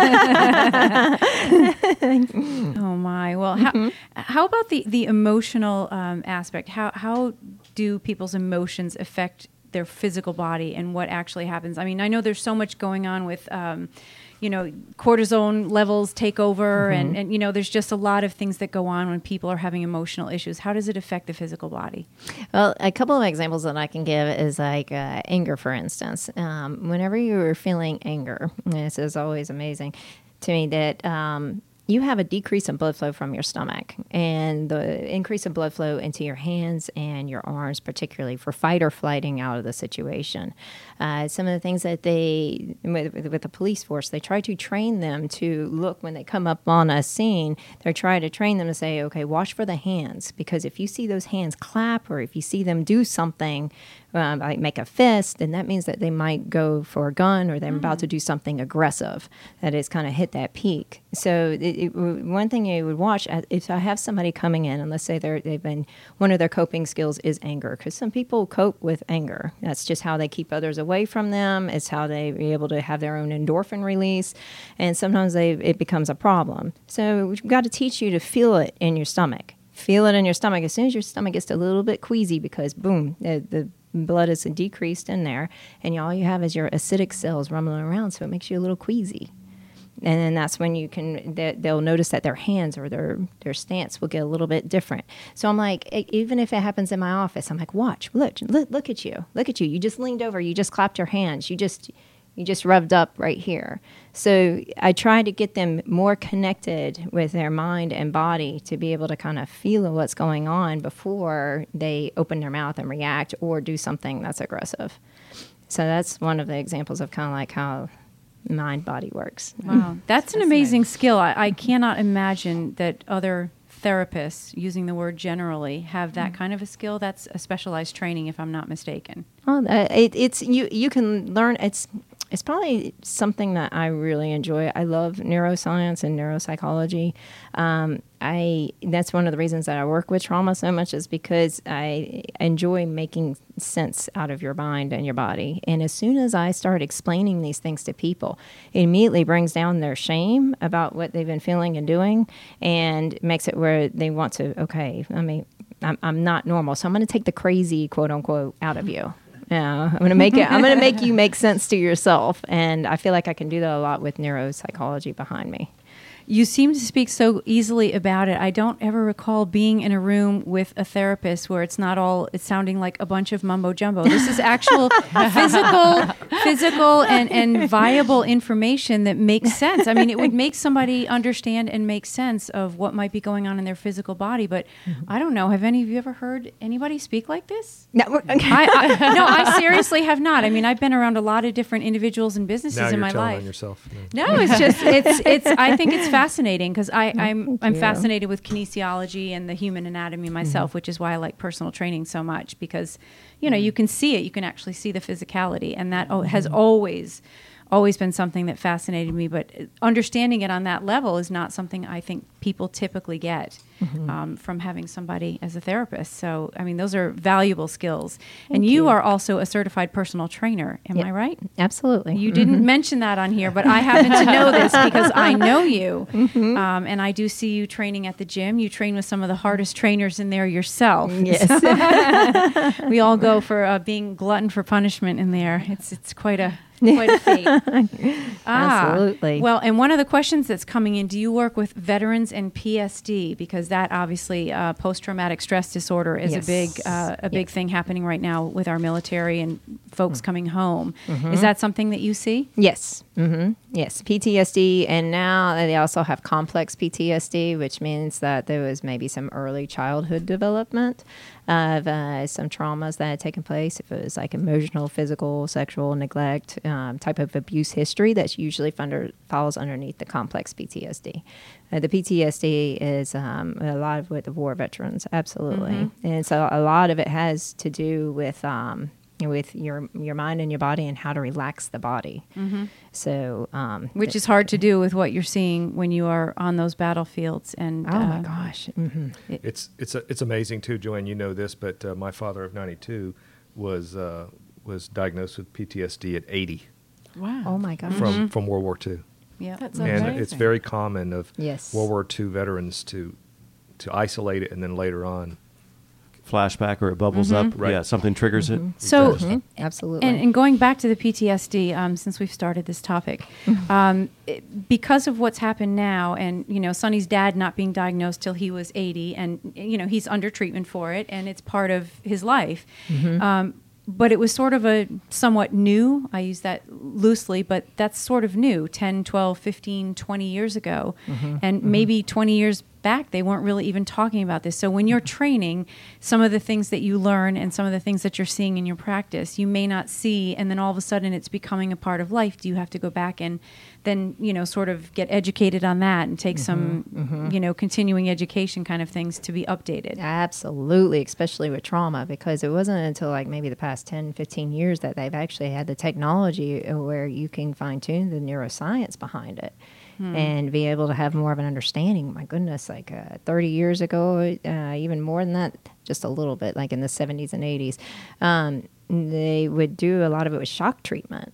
Oh my. Well, how, Mm-hmm. how about the the emotional um, aspect? How how do people's emotions affect their physical body and what actually happens? I mean, I know there's so much going on with, um, you know, cortisone levels take over, Mm-hmm. and, and you know, there's just a lot of things that go on when people are having emotional issues. How does it affect the physical body? Well, a couple of examples that I can give is like uh, anger, for instance. Um, whenever you're feeling anger, this is always amazing to me that um, you have a decrease in blood flow from your stomach, and the increase in blood flow into your hands and your arms, particularly for fight or flighting out of the situation. Uh, some of the things that they, with, with the police force, they try to train them to look when they come up on a scene. They try to train them to say, okay, watch for the hands, because if you see those hands clap or if you see them do something, um, like make a fist, then that means that they might go for a gun or they're mm. about to do something aggressive that is kind of hit that peak. So it, it, one thing you would watch, if I have somebody coming in and let's say they're, they've been, one of their coping skills is anger, because some people cope with anger. That's just how they keep others away from them. It's how they be able to have their own endorphin release. And sometimes they, it becomes a problem. So we've got to teach you to feel it in your stomach. Feel it in your stomach as soon as your stomach gets a little bit queasy, because boom, the, the blood is decreased in there, and all you have is your acidic cells rumbling around, so it makes you a little queasy. And then that's when you can, they'll notice that their hands or their, their stance will get a little bit different. So I'm like, even if it happens in my office, I'm like, watch, look, look, look at you, look at you. You just leaned over, you just clapped your hands, you just, you just rubbed up right here. So I try to get them more connected with their mind and body to be able to kind of feel what's going on before they open their mouth and react or do something that's aggressive. So that's one of the examples of kind of like how mind body works. Wow, that's an amazing skill. I, I cannot imagine that other therapists, using the word generally, have that kind of a skill. That's a specialized training, if I'm not mistaken. Well, uh, it, it's you. You can learn. It's it's probably something that I really enjoy. I love neuroscience and neuropsychology. Um, I that's one of the reasons that I work with trauma so much, is because I enjoy making sense out of your mind and your body. And as soon as I start explaining these things to people, it immediately brings down their shame about what they've been feeling and doing, and makes it where they want to. Okay, I mean, I'm, I'm not normal, so I'm going to take the crazy, quote unquote, out of you. Yeah, I'm gonna make it. I'm gonna make you make sense to yourself, and I feel like I can do that a lot with neuropsychology behind me. You seem to speak so easily about it. I don't ever recall being in a room with a therapist where it's not all, it's sounding like a bunch of mumbo jumbo. This is actual physical, physical and, and viable information that makes sense. I mean, it would make somebody understand and make sense of what might be going on in their physical body. But mm-hmm. I don't know. Have any of you ever heard anybody speak like this? No, I, I, no, I seriously have not. I mean, I've been around a lot of different individuals and businesses now in you're my telling life. On yourself. No, no it's just, it's, it's, I think it's fascinating, because I'm I'm you. fascinated with kinesiology and the human anatomy myself, mm-hmm. which is why I like personal training so much, because you know mm-hmm. you can see it, you can actually see the physicality, and that mm-hmm. has always always been something that fascinated me. But understanding it on that level is not something I think people typically get mm-hmm. um, from having somebody as a therapist. So I mean, those are valuable skills. Thank and you, you are also a certified personal trainer. Am yep. I right? Absolutely. You mm-hmm. didn't mention that on here, but I happen to know this because I know you. Mm-hmm. Um, and I do see you training at the gym. You train with some of the hardest trainers in there yourself. Yes. We all go for uh, being glutton for punishment in there. It's it's quite a quite a feat. ah, Absolutely. Well, and one of the questions that's coming in, do you work with veterans and P S D? Because that obviously uh, post-traumatic stress disorder is yes. a big uh, a big yes. thing happening right now with our military and folks mm-hmm. coming home. Mm-hmm. Is that something that you see? Yes. Mm-hmm. Yes. P T S D, and now they also have complex P T S D, which means that there was maybe some early childhood development of uh, some traumas that had taken place. If it was like emotional, physical, sexual neglect, um, type of abuse history, that's usually under, falls underneath the complex P T S D. Uh, the P T S D is um, a lot of with the war veterans, absolutely. Mm-hmm. And so a lot of it has to do with um, with your your mind and your body and how to relax the body. Mm-hmm. So, um, which th- is hard to do with what you're seeing when you are on those battlefields. And oh uh, my gosh, mm-hmm. it, it's it's a, it's amazing too, Joanne. You know this, but uh, my father of ninety-two was uh, was diagnosed with P T S D at eighty. Wow! Oh my gosh, from Mm-hmm. from World War Two. Yeah, That's And amazing. it's very common of Yes. World War Two veterans to to isolate it, and then later on. Flashback, or it bubbles Mm-hmm. up. Right. Yeah, something triggers Mm-hmm. it. So, It does. Mhm. absolutely. And, and going back to the P T S D, um, since we've started this topic, um, it, because of what's happened now, and you know, Sonny's dad not being diagnosed till he was eighty, and you know, he's under treatment for it, and it's part of his life. Mm-hmm. Um, but it was sort of a somewhat new, I use that loosely, but that's sort of new, ten, twelve, fifteen, twenty years ago. Mm-hmm. And mm-hmm. maybe twenty years back, they weren't really even talking about this. So when you're training, some of the things that you learn and some of the things that you're seeing in your practice, you may not see, and then all of a sudden it's becoming a part of life. Do you have to go back and then, you know, sort of get educated on that and take mm-hmm. some, mm-hmm. you know, continuing education kind of things to be updated? Absolutely, especially with trauma, because it wasn't until like maybe the past ten, fifteen years that they've actually had the technology where you can fine tune the neuroscience behind it. Hmm. And be able to have more of an understanding. My goodness, like uh, thirty years ago, uh, even more than that, just a little bit, like in the seventies and eighties, um, they would do a lot of it with shock treatment.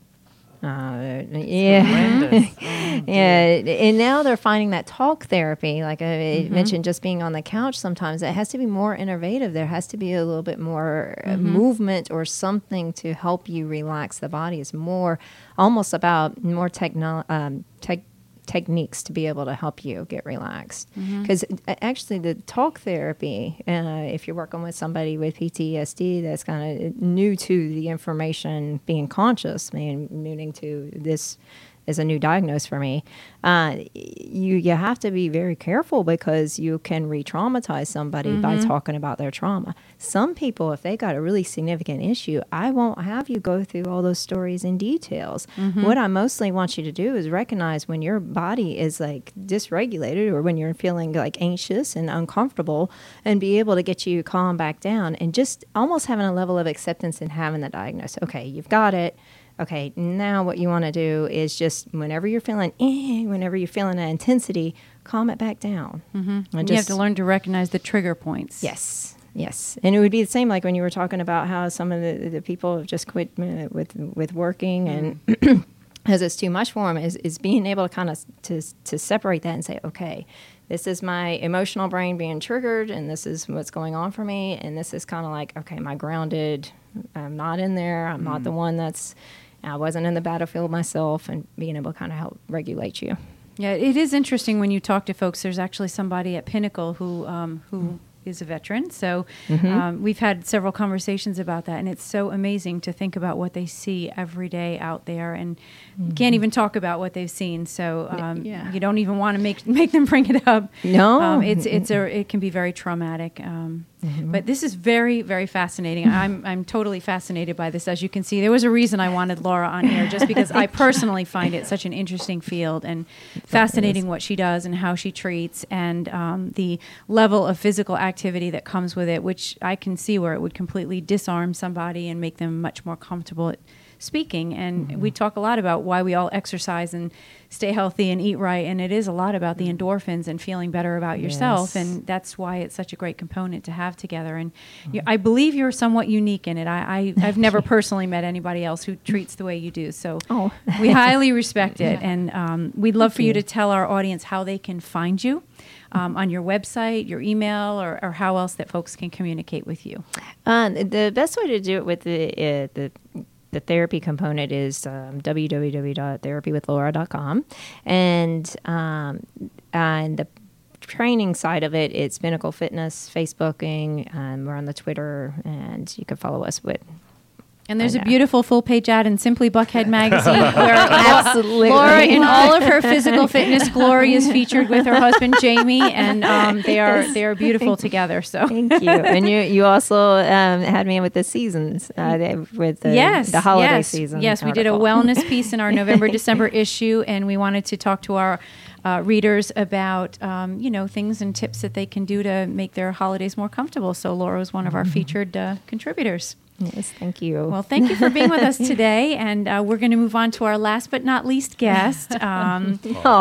Uh, yeah, oh, yeah, and now they're finding that talk therapy, like I mm-hmm. mentioned, just being on the couch. Sometimes it has to be more innovative. There has to be a little bit more mm-hmm. uh, movement or something to help you relax the body. It's more almost about more techno um, tech. techniques to be able to help you get relaxed. Because mm-hmm. actually the talk therapy, uh, if you're working with somebody with P T S D that's kind of new to the information, being conscious, meaning, meaning to this is a new diagnosis for me, uh, you you have to be very careful because you can re-traumatize somebody mm-hmm. by talking about their trauma. Some people, if they got a really significant issue, I won't have you go through all those stories in details. Mm-hmm. What I mostly want you to do is recognize when your body is like dysregulated or when you're feeling like anxious and uncomfortable, and be able to get you calm back down and just almost having a level of acceptance and having the diagnosis. Okay, you've got it. Okay, now what you want to do is just whenever you're feeling, eh, whenever you're feeling that intensity, calm it back down. Mm-hmm. And you have to learn to recognize the trigger points. Yes, yes. And it would be the same like when you were talking about how some of the, the people have just quit uh, with with working and because it's too much for them, is, is being able to kind of to, to separate that and say, okay, this is my emotional brain being triggered and this is what's going on for me. And this is kind of like, okay, am I grounded? I'm not in there. I'm mm. not the one that's, I wasn't in the battlefield myself, and being able to kind of help regulate you. Yeah, it is interesting when you talk to folks. There's actually somebody at Pinnacle who um, who mm. is a veteran. So mm-hmm. um, we've had several conversations about that, and it's so amazing to think about what they see every day out there, and mm-hmm. can't even talk about what they've seen. So um, yeah. you don't even want to make make them bring it up. No, um, it's it's a it can be very traumatic. Um, Mm-hmm. But this is very, very fascinating. I'm I'm totally fascinated by this. As you can see, there was a reason I wanted Laura on here, just because I personally find it such an interesting field and fascinating what she does and how she treats, and um, the level of physical activity that comes with it, which I can see where it would completely disarm somebody and make them much more comfortable at speaking. And mm-hmm. we talk a lot about why we all exercise and stay healthy and eat right, and it is a lot about the endorphins and feeling better about yes. yourself, and that's why it's such a great component to have together. And mm-hmm. you, I believe you're somewhat unique in it. I, I, I've never personally met anybody else who treats the way you do, so oh. we highly respect it, yeah. and um, we'd love Thank for you. you to tell our audience how they can find you um, on your website, your email, or, or how else that folks can communicate with you. Uh, the best way to do it with the uh, the The therapy component is um, w w w dot therapy with laura dot com, and um, and the training side of it, it's Pinnacle Fitness, Facebooking, and we're on the Twitter, and you can follow us with. And there's a beautiful full-page ad in Simply Buckhead magazine where Absolutely. Laura, in all of her physical fitness glory, is featured with her husband Jamie, and um, they are they are beautiful together. So thank you. And you you also um, had me in with the seasons uh, with the, yes, the holiday yes, season. Yes, article. We did a wellness piece in our November December issue, and we wanted to talk to our uh, readers about um, you know things and tips that they can do to make their holidays more comfortable. So Laura was one of our featured uh, contributors. Yes, thank you. Well, thank you for being with us today, and uh, we're going to move on to our last but not least guest. Um,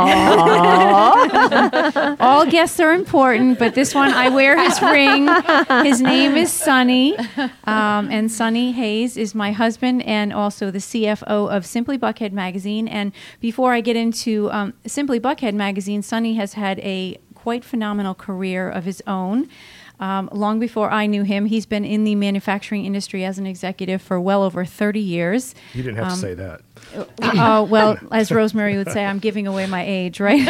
all guests are important, but this one, I wear his ring. His name is Sonny, um, and Sonny Hayes is my husband and also the C F O of Simply Buckhead Magazine. And before I get into um, Simply Buckhead Magazine, Sonny has had a quite phenomenal career of his own. Um, long before I knew him, he's been in the manufacturing industry as an executive for well over thirty years. You didn't have Um, to say that. Uh, well, as Rosemary would say, I'm giving away my age, right?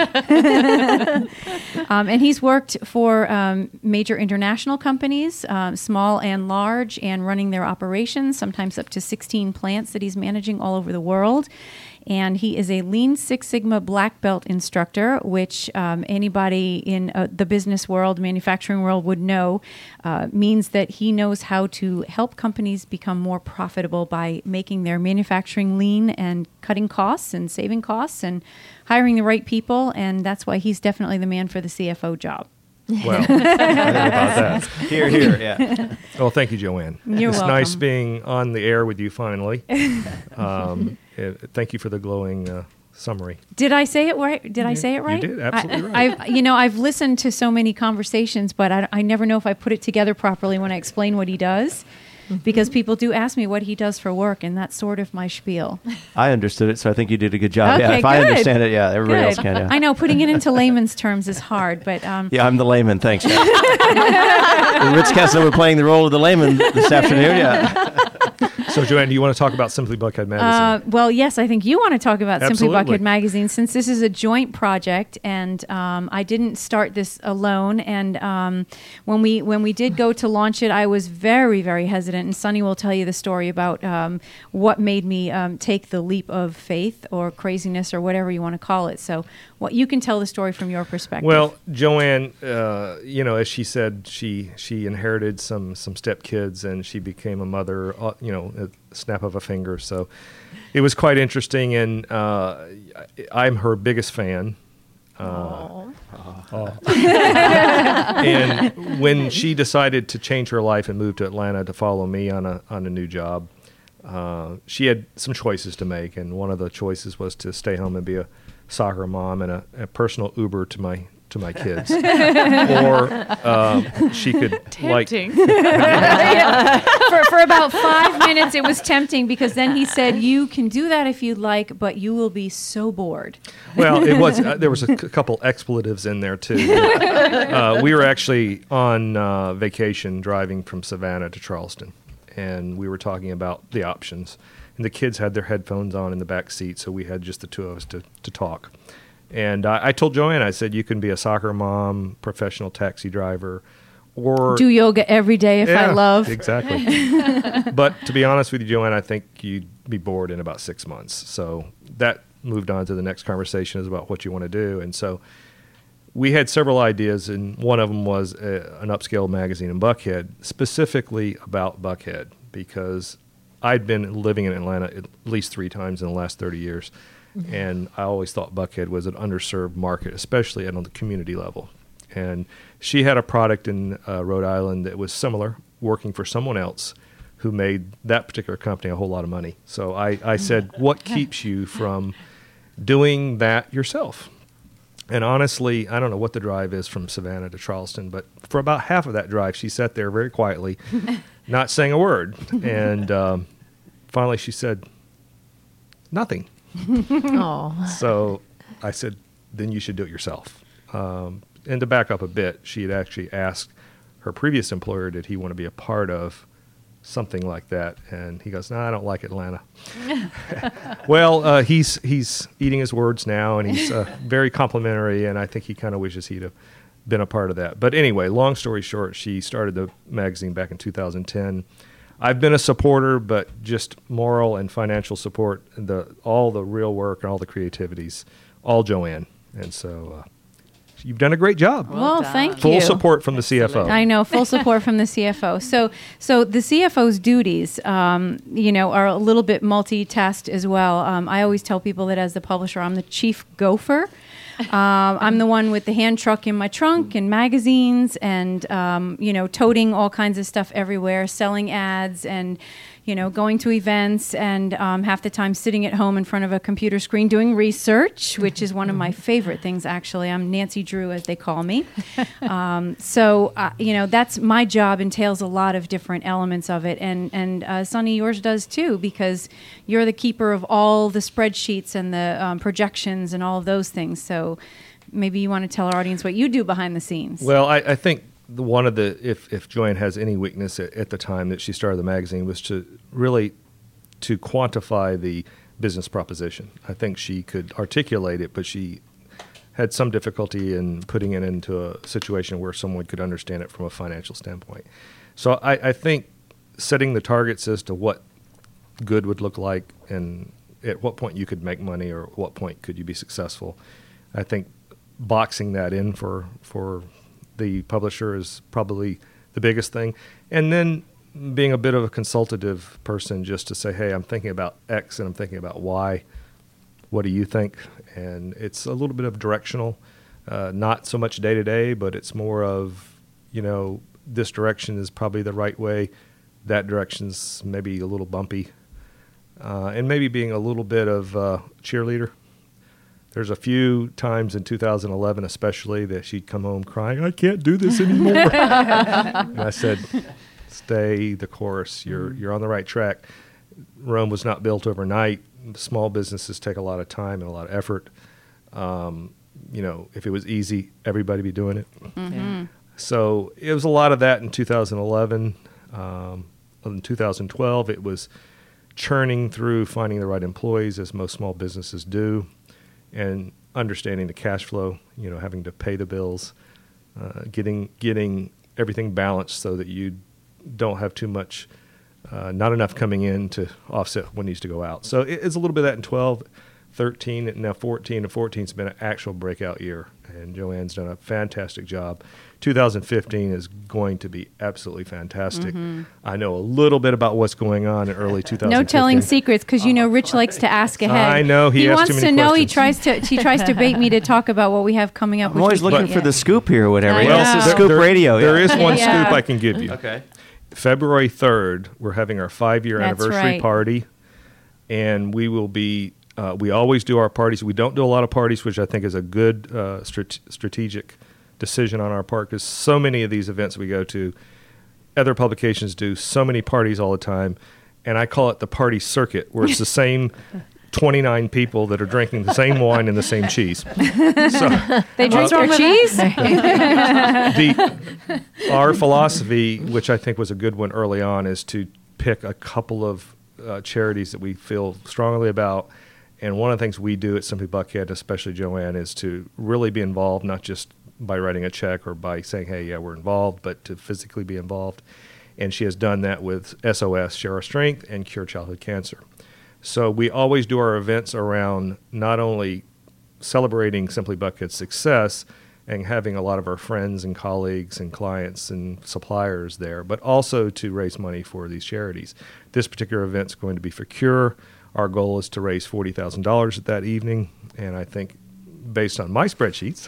um, and he's worked for um, major international companies, um, small and large, and running their operations, sometimes up to sixteen plants that he's managing all over the world. And he is a Lean Six Sigma black belt instructor, which um, anybody in uh, the business world, manufacturing world would know, uh, means that he knows how to help companies become more profitable by making their manufacturing lean and cutting costs and saving costs and hiring the right people. And that's why he's definitely the man for the C F O job. Well, I don't know about that. Here, here, yeah. Well, thank you, Joanne. You're it's welcome. nice being on the air with you finally. Um, uh, thank you for the glowing uh, summary. Did I say it right? Did I say it right? You did, absolutely I, right. I've, you know, I've listened to so many conversations, but I, I never know if I put it together properly when I explain what he does. Because people do ask me what he does for work, and that's sort of my spiel. I understood it, so I think you did a good job. Okay, yeah, if I good. understand it, yeah, everybody Good. else can. Yeah. I know putting it into layman's terms is hard, but um, Yeah, I'm the layman. Thanks. Yeah. Rich Kessler, we're playing the role of the layman this afternoon. Yeah. So, Joanne, do you want to talk about Simply Buckhead Magazine? Uh, well, yes, I think you want to talk about Absolutely. Simply Buckhead Magazine, since this is a joint project, and um, I didn't start this alone. And um, when we when we did go to launch it, I was very, very hesitant. And Sunny will tell you the story about um, what made me um, take the leap of faith or craziness or whatever you want to call it. So, what you can tell the story from your perspective. Well, Joanne, uh, you know, as she said, she she inherited some some stepkids, and she became a mother, uh, you know, at the snap of a finger. So it was quite interesting, and uh, I'm her biggest fan. Uh, oh. And when she decided to change her life and move to Atlanta to follow me on a on a new job, uh, she had some choices to make, and one of the choices was to stay home and be a soccer mom and a, a personal Uber to my to my kids, or um, she could Tempting. Yeah. for, for about five minutes, it was tempting, because then he said, "You can do that if you'd like, but you will be so bored." like. Well, it was uh, there was a c- couple expletives in there too. Uh, we were actually on uh, vacation driving from Savannah to Charleston, and we were talking about the options. And the kids had their headphones on in the back seat, so we had just the two of us to to talk. And I, I told Joanne, I said, you can be a soccer mom, professional taxi driver, or Do yoga every day if I Yeah, love. Exactly. But to be honest with you, Joanne, I think you'd be bored in about six months. So that moved on to the next conversation, is about what you want to do. And so we had several ideas, and one of them was a, an upscale magazine in Buckhead, specifically about Buckhead, because I'd been living in Atlanta at least three times in the last thirty years. Mm-hmm. And I always thought Buckhead was an underserved market, especially on the community level. And she had a product in uh, Rhode Island that was similar, working for someone else who made that particular company a whole lot of money. So I, I said, what keeps you from doing that yourself? And honestly, I don't know what the drive is from Savannah to Charleston, but for about half of that drive, she sat there very quietly, not saying a word. And um, finally she said, nothing. Oh. So I said, then you should do it yourself. Um, and to back up a bit, she had actually asked her previous employer, did he want to be a part of something like that? And he goes, no, I don't like Atlanta. Well, uh, he's he's eating his words now, and he's uh, very complimentary, and I think he kind of wishes he'd have been a part of that. But anyway, long story short, she started the magazine back in two thousand ten. I've been a supporter, but just moral and financial support, the all the real work and all the creativities, all Joanne. And so uh, you've done a great job. Well, Well done. thank Full you. support from the C F O. I know, full support from the C F O. So, so the C F O's duties, um, you know, are a little bit multitasked as well. Um, I always tell people that as the publisher, I'm the chief gopher. Um, I'm the one with the hand truck in my trunk and magazines and, um, you know, toting all kinds of stuff everywhere, selling ads and, you know, going to events and um, half the time sitting at home in front of a computer screen doing research, which is one of my favorite things, actually. I'm Nancy Drew, as they call me. Um, so, uh, you know, that's my job, entails a lot of different elements of it. And, and uh, Sonny, yours does too, because you're the keeper of all the spreadsheets and the um, projections and all of those things. So maybe you want to tell our audience what you do behind the scenes. Well, I, I think the one of the if if Joanne has any weakness at, at the time that she started the magazine was to really to quantify the business proposition. I think she could articulate it, but she had some difficulty in putting it into a situation where someone could understand it from a financial standpoint. So I, I think setting the targets as to what good would look like and at what point you could make money or at what point could you be successful, I think boxing that in for for the publisher is probably the biggest thing. And then being a bit of a consultative person just to say, hey, I'm thinking about X and I'm thinking about Y. What do you think? And it's a little bit of directional, uh, not so much day to day, but it's more of, you know, this direction is probably the right way. That direction's maybe a little bumpy. Uh, and maybe being a little bit of uh, cheerleader. There's a few times in two thousand eleven especially that she'd come home crying, I can't do this anymore. And I said, stay the course. You're you're on the right track. Rome was not built overnight. Small businesses take a lot of time and a lot of effort. Um, you know, if it was easy, everybody be doing it. Mm-hmm. Yeah. So it was a lot of that in two thousand eleven. Um, in two thousand twelve, it was churning through finding the right employees, as most small businesses do, and understanding the cash flow, you know, having to pay the bills, uh, getting getting everything balanced so that you don't have too much, uh, not enough coming in to offset what needs to go out. So it, it's a little bit of that in twelve, thirteen, and now fourteen. And fourteen's been an actual breakout year, and Joanne's done a fantastic job. two thousand fifteen is going to be absolutely fantastic. Mm-hmm. I know a little bit about what's going on in early two thousand fifteen. No telling secrets, because you know Rich likes to ask ahead. I know he, he asks wants too many to know. questions. He tries to he tries to bait me to talk about what we have coming up. I'm which always we looking can't for yet. the scoop here or whatever. I Yeah, know. this is Scoop there, Radio. There yeah. is one Yeah. scoop I can give you. Okay. February third, we're having our five-year That's anniversary right. party, and we will be. Uh, we always do our parties. We don't do a lot of parties, which I think is a good uh, strat- strategic decision on our part, because so many of these events we go to, other publications do so many parties all the time, and I call it the party circuit, where it's the same twenty-nine people that are drinking the same wine and the same cheese. So, They drink their cheese. the, our philosophy, which I think was a good one early on, is to pick a couple of uh, charities that we feel strongly about. And one of the things we do at Simply Buckhead, especially Joanne, is to really be involved, not just by writing a check or by saying, hey, yeah, we're involved, but to physically be involved. And she has done that with S O S, Share Our Strength, and Cure Childhood Cancer. So we always do our events around not only celebrating Simply Buckhead's success and having a lot of our friends and colleagues and clients and suppliers there, but also to raise money for these charities. This particular event is going to be for Cure. Our goal is to raise forty thousand dollars at that evening, and I think based on my spreadsheets,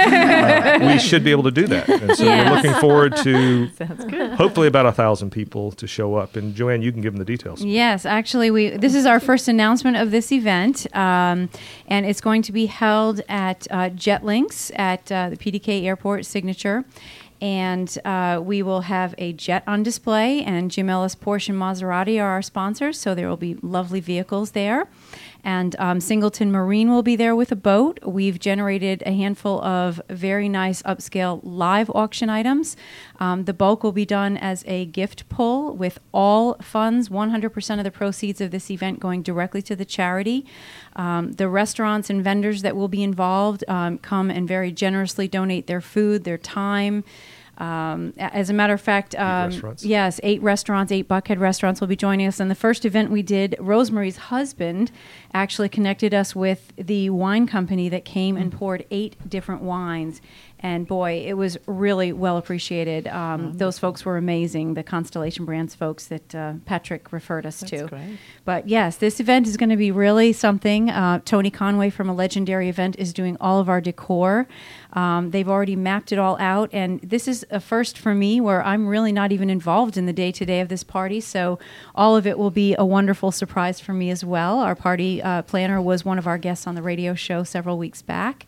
uh, we should be able to do that. And so Yes. we're looking forward to Sounds good. hopefully about a thousand people to show up. And Joanne, you can give them the details. Yes, actually, we this is our first announcement of this event, um, and it's going to be held at uh, JetLinks at uh, the P D K Airport Signature. And uh, we will have a jet on display, and Jim Ellis Porsche and Maserati are our sponsors, so there will be lovely vehicles there. And um, Singleton Marine will be there with a boat. We've generated a handful of very nice upscale live auction items. Um, the bulk will be done as a gift pull, with all funds, one hundred percent of the proceeds of this event going directly to the charity. Um, the restaurants and vendors that will be involved um, come and very generously donate their food, their time. Um, a- as a matter of fact, um, restaurants? yes, eight restaurants, eight Buckhead restaurants will be joining us. And the first event we did, Rosemary's husband actually connected us with the wine company that came and poured eight different wines. And boy, it was really well appreciated. Um, those folks were amazing, the Constellation Brands folks that uh, Patrick referred us That's to. great. But yes, this event is going to be really something. Uh, Tony Conway from A Legendary Event is doing all of our decor. Um, they've already mapped it all out, and this is a first for me where I'm really not even involved in the day-to-day of this party, so all of it will be a wonderful surprise for me as well. Our party uh, planner was one of our guests on the radio show several weeks back.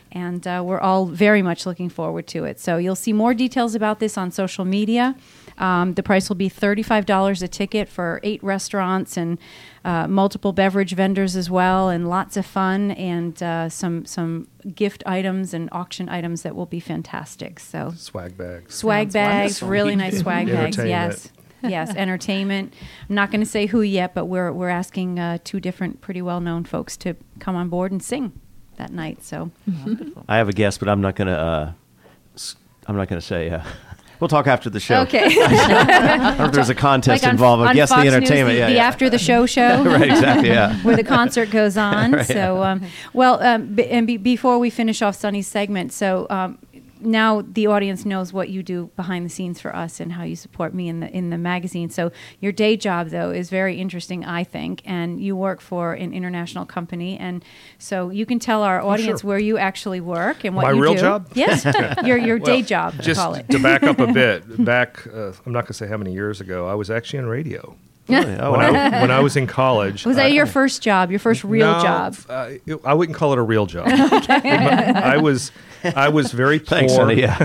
And uh, we're all very much looking forward to it. So you'll see more details about this on social media. Um, the price will be thirty-five dollars a ticket for eight restaurants and uh, multiple beverage vendors as well, and lots of fun and uh, some some gift items and auction items that will be fantastic. So Swag bags. swag Sounds bags, wonderful. really nice swag bags. Entertainment. Yes. Yes, entertainment. I'm not going to say who yet, but we're we're asking uh, two different pretty well-known folks to come on board and sing that night. So I have a guess, but I'm not going to. Uh, s- I'm not going to say. Uh, we'll talk after the show. okay, I don't know if there's a contest like on, involved. I on guess Fox the News, entertainment. the, yeah, the yeah. after the show show. Right. Exactly. Yeah. Where the concert goes on. Right, so, um, well, um, b- and be- before we finish off Sunny's segment, so um, now the audience knows what you do behind the scenes for us and how you support me in the in the magazine. So your day job, though, is very interesting, I think, and you work for an international company, and so you can tell our audience sure. where you actually work and what My you real do. job? Yes, your your day Well, job. Just call it. to back up a bit, back, uh, I'm not going to say how many years ago, I was actually on radio. Really? Oh, when, wow. I, when I was in college. Was that I- your first job? Your first real No, job? Uh, it- I wouldn't call it a real job. I was, I was very poor. Thanks, Sonny. Yeah.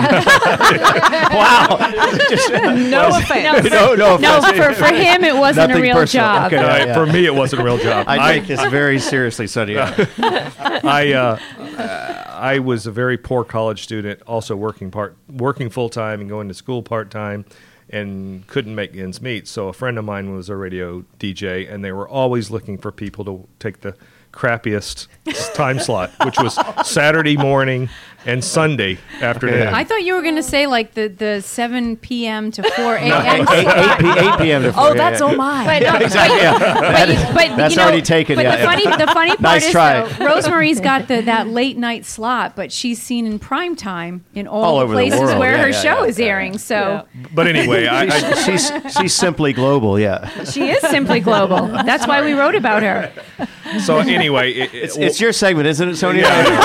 No offense. no, no, No, offense. for, for him it wasn't a Nothing real personal. job. Okay. No, Yeah, yeah. For me, it wasn't a real job. I take this very seriously, Sonny. Yeah. I uh, I was a very poor college student, also working part working full time and going to school part time, and couldn't make ends meet. So a friend of mine was a radio D J, and they were always looking for people to take the crappiest time slot, which was Saturday morning and Sunday afternoon. I thought you were going to say like the, the seven p.m. to four a.m. eight, eight, p- eight p.m. to Oh, four, that's yeah, all yeah. mine. But, no, Exactly. Yeah. but, you- but, That's you know, already taken, But yeah, the yeah. funny, the funny part Nice is, try. though, Rosemary's got the, that late night slot, but she's seen in prime time in all, All the over the places world. where Yeah, her yeah, show yeah, is yeah, airing. So But anyway, I, I, she's she's simply global. Yeah. she is simply global. That's why we wrote about her. so anyway, it, It's, it's your segment, isn't it, Sonia?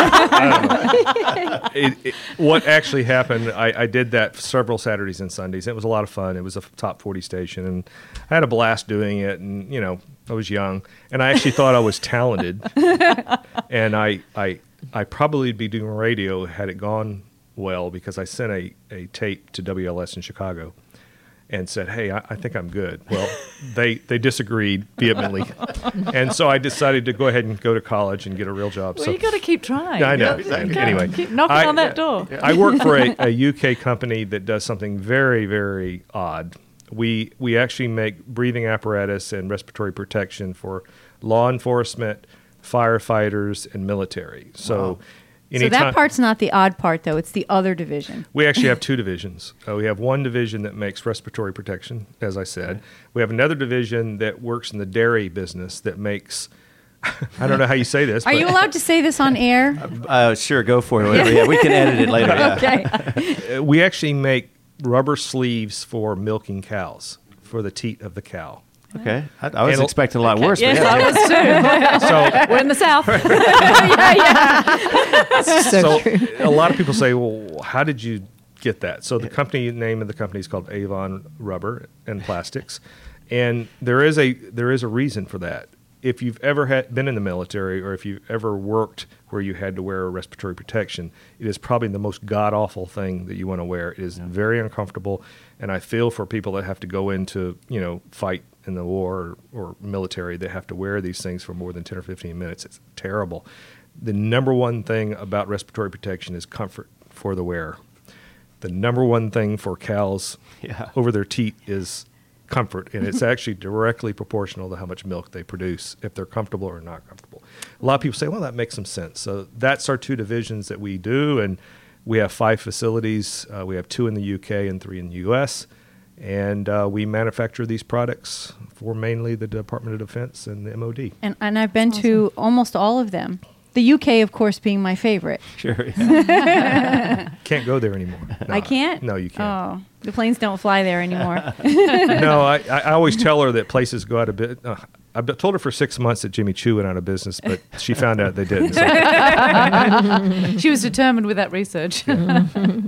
it, it, what actually happened, I, I did that several Saturdays and Sundays. It was a lot of fun. It was a top forty station, and I had a blast doing it. And, you know, I was young, and I actually thought I was talented. And I, I, I probably would be doing radio had it gone well, because I sent a, a tape to W L S in Chicago and said, hey, I, I think I'm good. Well, they, they disagreed vehemently. And so I decided to go ahead and go to college and get a real job. Well, so you got to keep trying. Yeah, I know. You gotta Anyway, keep knocking I- on that door. I work for a, a U K company that does something very, very odd. We we actually make breathing apparatus and respiratory protection for law enforcement, firefighters, and military. So, So anytime that part's not the odd part, though. It's the other division. we actually have two divisions. Uh, we have one division that makes respiratory protection, as I said. We have another division that works in the dairy business that makes. I don't know how you say this. Are but you allowed to say this on air? Uh, sure, go for it. Whatever. Yeah, we can edit it later. Yeah. Okay. Uh, we actually make rubber sleeves for milking cows, for the teat of the cow. Okay. I, I was And- expecting a lot worse. Yes, but yeah. I was too. So, We're in the South. so a lot of people say, well, how did you get that? So the company name of the company is called Avon Rubber and Plastics, and there is a there is a reason for that. If you've ever had, been in the military, or if you've ever worked where you had to wear a respiratory protection, it is probably the most god-awful thing that you want to wear. It is very uncomfortable, and I feel for people that have to go into, you know, fight in the war or, or military that have to wear these things for more than ten or fifteen minutes. It's terrible. The number one thing about respiratory protection is comfort for the wearer. The number one thing for cows Yeah. over their teat is comfort, and it's actually directly proportional to how much milk they produce, if they're comfortable or not comfortable. A lot of people say, well, that makes some sense. So that's our two divisions that we do, and we have five facilities. Uh, we have two in the U K and three in the U S, and uh, we manufacture these products for mainly the Department of Defense and the M O D. And, and I've been to almost all of them. The U K, of course, being my favorite. Sure. Yeah. Can't go there anymore. No, I can't? No, you can't. Oh, the planes don't fly there anymore. No, I, I always tell her that places go out of business. Uh, I've been- told her for six months that Jimmy Choo went out of business, but she found out they didn't. So. She was determined with that research.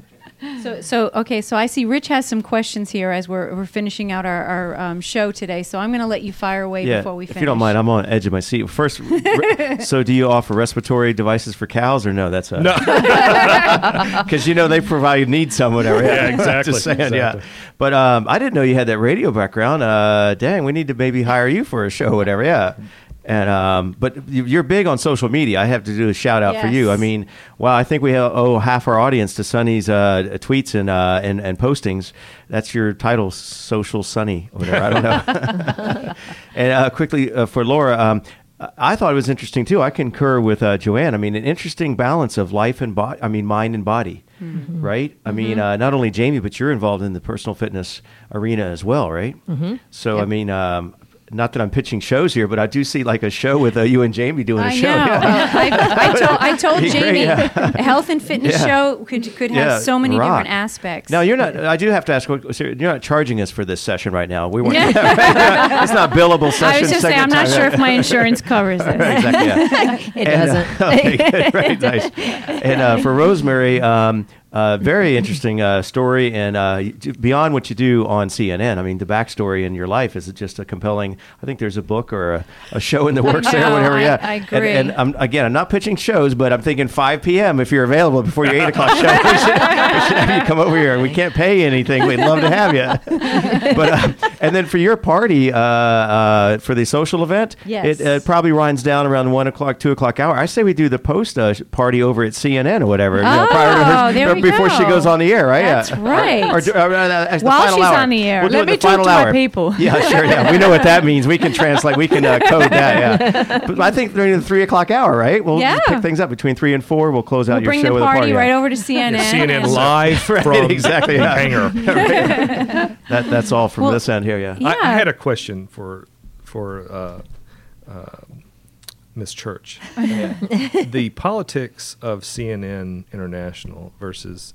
So, so okay. So I see Rich has some questions here as we're we're finishing out our, our um, show today. So I'm going to let you fire away Yeah, before we finish. if you don't mind, I'm on the edge of my seat. First, re- so do you offer respiratory devices for cows or no? That's a, No. because you know they provide need some whatever. Yeah, exactly, Just saying, exactly. yeah. But um, I didn't know you had that radio background. Uh, dang, we need to maybe hire you for a show, whatever. Yeah. And um, but you- you're big on social media. I have to do a shout out for you. I Yes. mean, wow, I think we have, owe half our audience to Sunny's uh, tweets and, uh, and and postings. That's your title, Social Sunny, or whatever. I don't know. And uh, quickly uh, for Laura, um, I thought it was interesting too. I concur with uh, Joanne. I mean, an interesting balance of life and body. I mean, mind and body, Mm-hmm. right? I mean, uh, not only Jamie, but you're involved in the personal fitness arena as well, right? Mm-hmm. So I mean. Um, Not that I'm pitching shows here, but I do see like a show with uh, you and Jamie doing a I show. know. Yeah. Well, I, I told, I told Be great, Jamie yeah. a health and fitness Yeah. show could could have Yeah, so many rock. different aspects. Now you're not. I do have to ask. what- so You're not charging us for this session right now. We weren't. It's not billable session. I was just saying, I'm segment not time. sure if my insurance covers it. Exactly. Yeah. It And, uh, doesn't. okay, good, right, nice. And uh, for Rosemary, um, uh, very interesting uh, story, and uh, you do- beyond what you do on C N N. I mean, the backstory in your life is just a compelling. I think there's a book or a, a show in the works there, know, whatever. I- Yeah, I And- agree. And, I'm, again, I'm not pitching shows, but I'm thinking five p.m. if you're available before your eight o'clock show. We should, we should have you come over here. We can't pay you anything. We'd love to have you. But uh, and then for your party, uh, uh, for the social event, Yes. it uh, probably winds down around one o'clock, two o'clock hour. I say we do the post uh, party over at C N N or whatever. you know, Oh, prior to her, there we before she go. goes on the air, right? That's yeah. right. Or, or, do- or, uh, as the While final she's hour. on the air. We'll do Let it me the talk final to my hour. people. Yeah, sure. Yeah, we know what that means. We can translate. We can uh, code that. Yeah. But I think during the three o'clock hour, right? We'll just Yeah. pick things up between three and four. We'll close out We'll your bring show the with a party party. right yeah. over to C N N. C N N and- live Right, from exactly, yeah. Hangar. That, that's all from Well, this end here. Yeah. Yeah. I, I had a question for for uh, uh, Miss Church. The politics of C N N International versus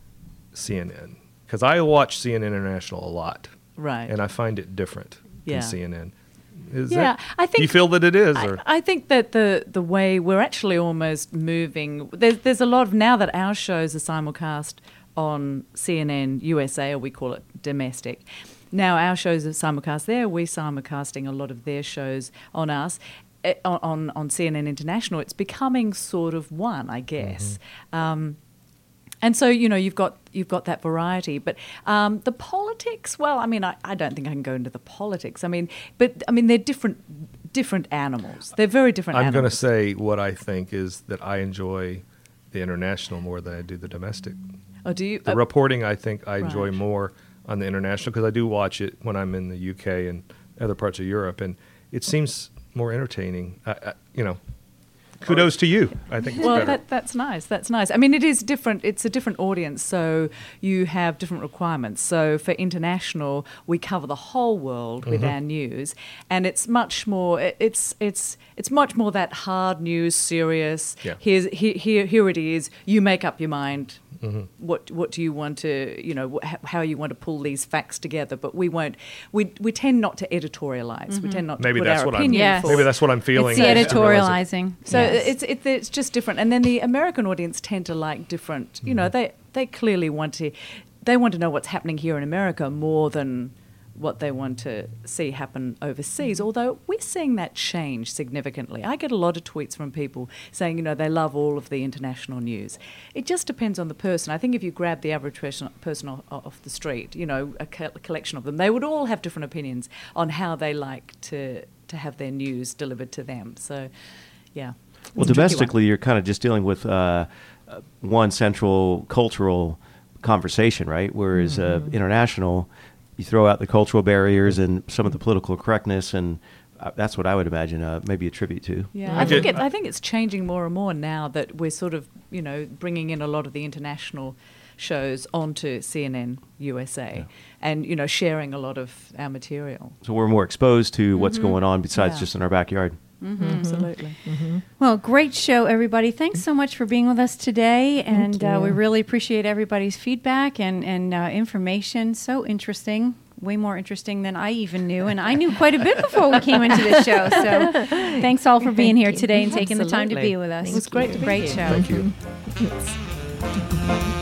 C N N, because I watch C N N International a lot, Right. and I find it different Yeah. than C N N. Is Yeah, that, I do think- you feel that it is, or I, I think that the the way we're actually almost moving, there's there's a lot of now that our shows are simulcast on C N N U S A, or we call it domestic. Now our shows are simulcast there. We're simulcasting a lot of their shows on us. eh, On, on on C N N International, it's becoming sort of one, I guess. Um, and so, you know, you've got you've got that variety. But um, the politics, well, I mean, I, I don't think I can go into the politics. I mean, but I mean, they're different different animals. They're very different I'm going to animals. say what I think is that I enjoy the international more than I do the domestic. Oh, do you? The uh, reporting, I think I enjoy Right. more on the international because I do watch it when I'm in the U K and other parts of Europe, and it seems more entertaining. I, I, you know, kudos to you. I think it's well, better. that, that's nice. That's nice. I mean, it is different. It's a different audience, so you have different requirements. So for international, we cover the whole world with Mm-hmm. our news, and it's much more. it- It's it's it's much more that hard news, serious. Yeah. Here's here here here it is. You make up your mind. Mm-hmm. What what do you want to you know wh- how you want to pull these facts together? But we won't. We we tend not to editorialize. We tend not Maybe to put that's our what I'm. opinion Yes. forward. Maybe that's what I'm feeling. It's the I didn't realize it. editorializing. So Yes. it's it, it's just different, and then the American audience tend to like different. You know, they they clearly want to they want to know what's happening here in America more than what they want to see happen overseas. Although we're seeing that change significantly. I get a lot of tweets from people saying, you know, they love all of the international news. It just depends on the person. I think if you grab the average person, person off, off the street, you know, a, co- a collection of them, they would all have different opinions on how they like to to have their news delivered to them. So, yeah. Well, It's a tricky one. domestically, you're kind of just dealing with uh, uh, one central cultural conversation, right? Whereas uh, international, you throw out the cultural barriers and some of the political correctness, and uh, that's what I would imagine uh, maybe a tribute to. Yeah, I I think get- it, I think it's changing more and more now that we're sort of you know bringing in a lot of the international shows onto C N N U S A, and you know sharing a lot of our material. So we're more exposed to what's going on besides Yeah. just in our backyard. Absolutely. Well, great show, everybody. Thanks so much for being with us today, and uh, we you. really appreciate everybody's feedback and and uh, information. So interesting, way more interesting than I even knew, and I knew quite a bit before we came into this show. So, thanks all for being here you. today and taking the time to Absolutely. be with us. It was great to be Great here. show. Thank you. Thanks.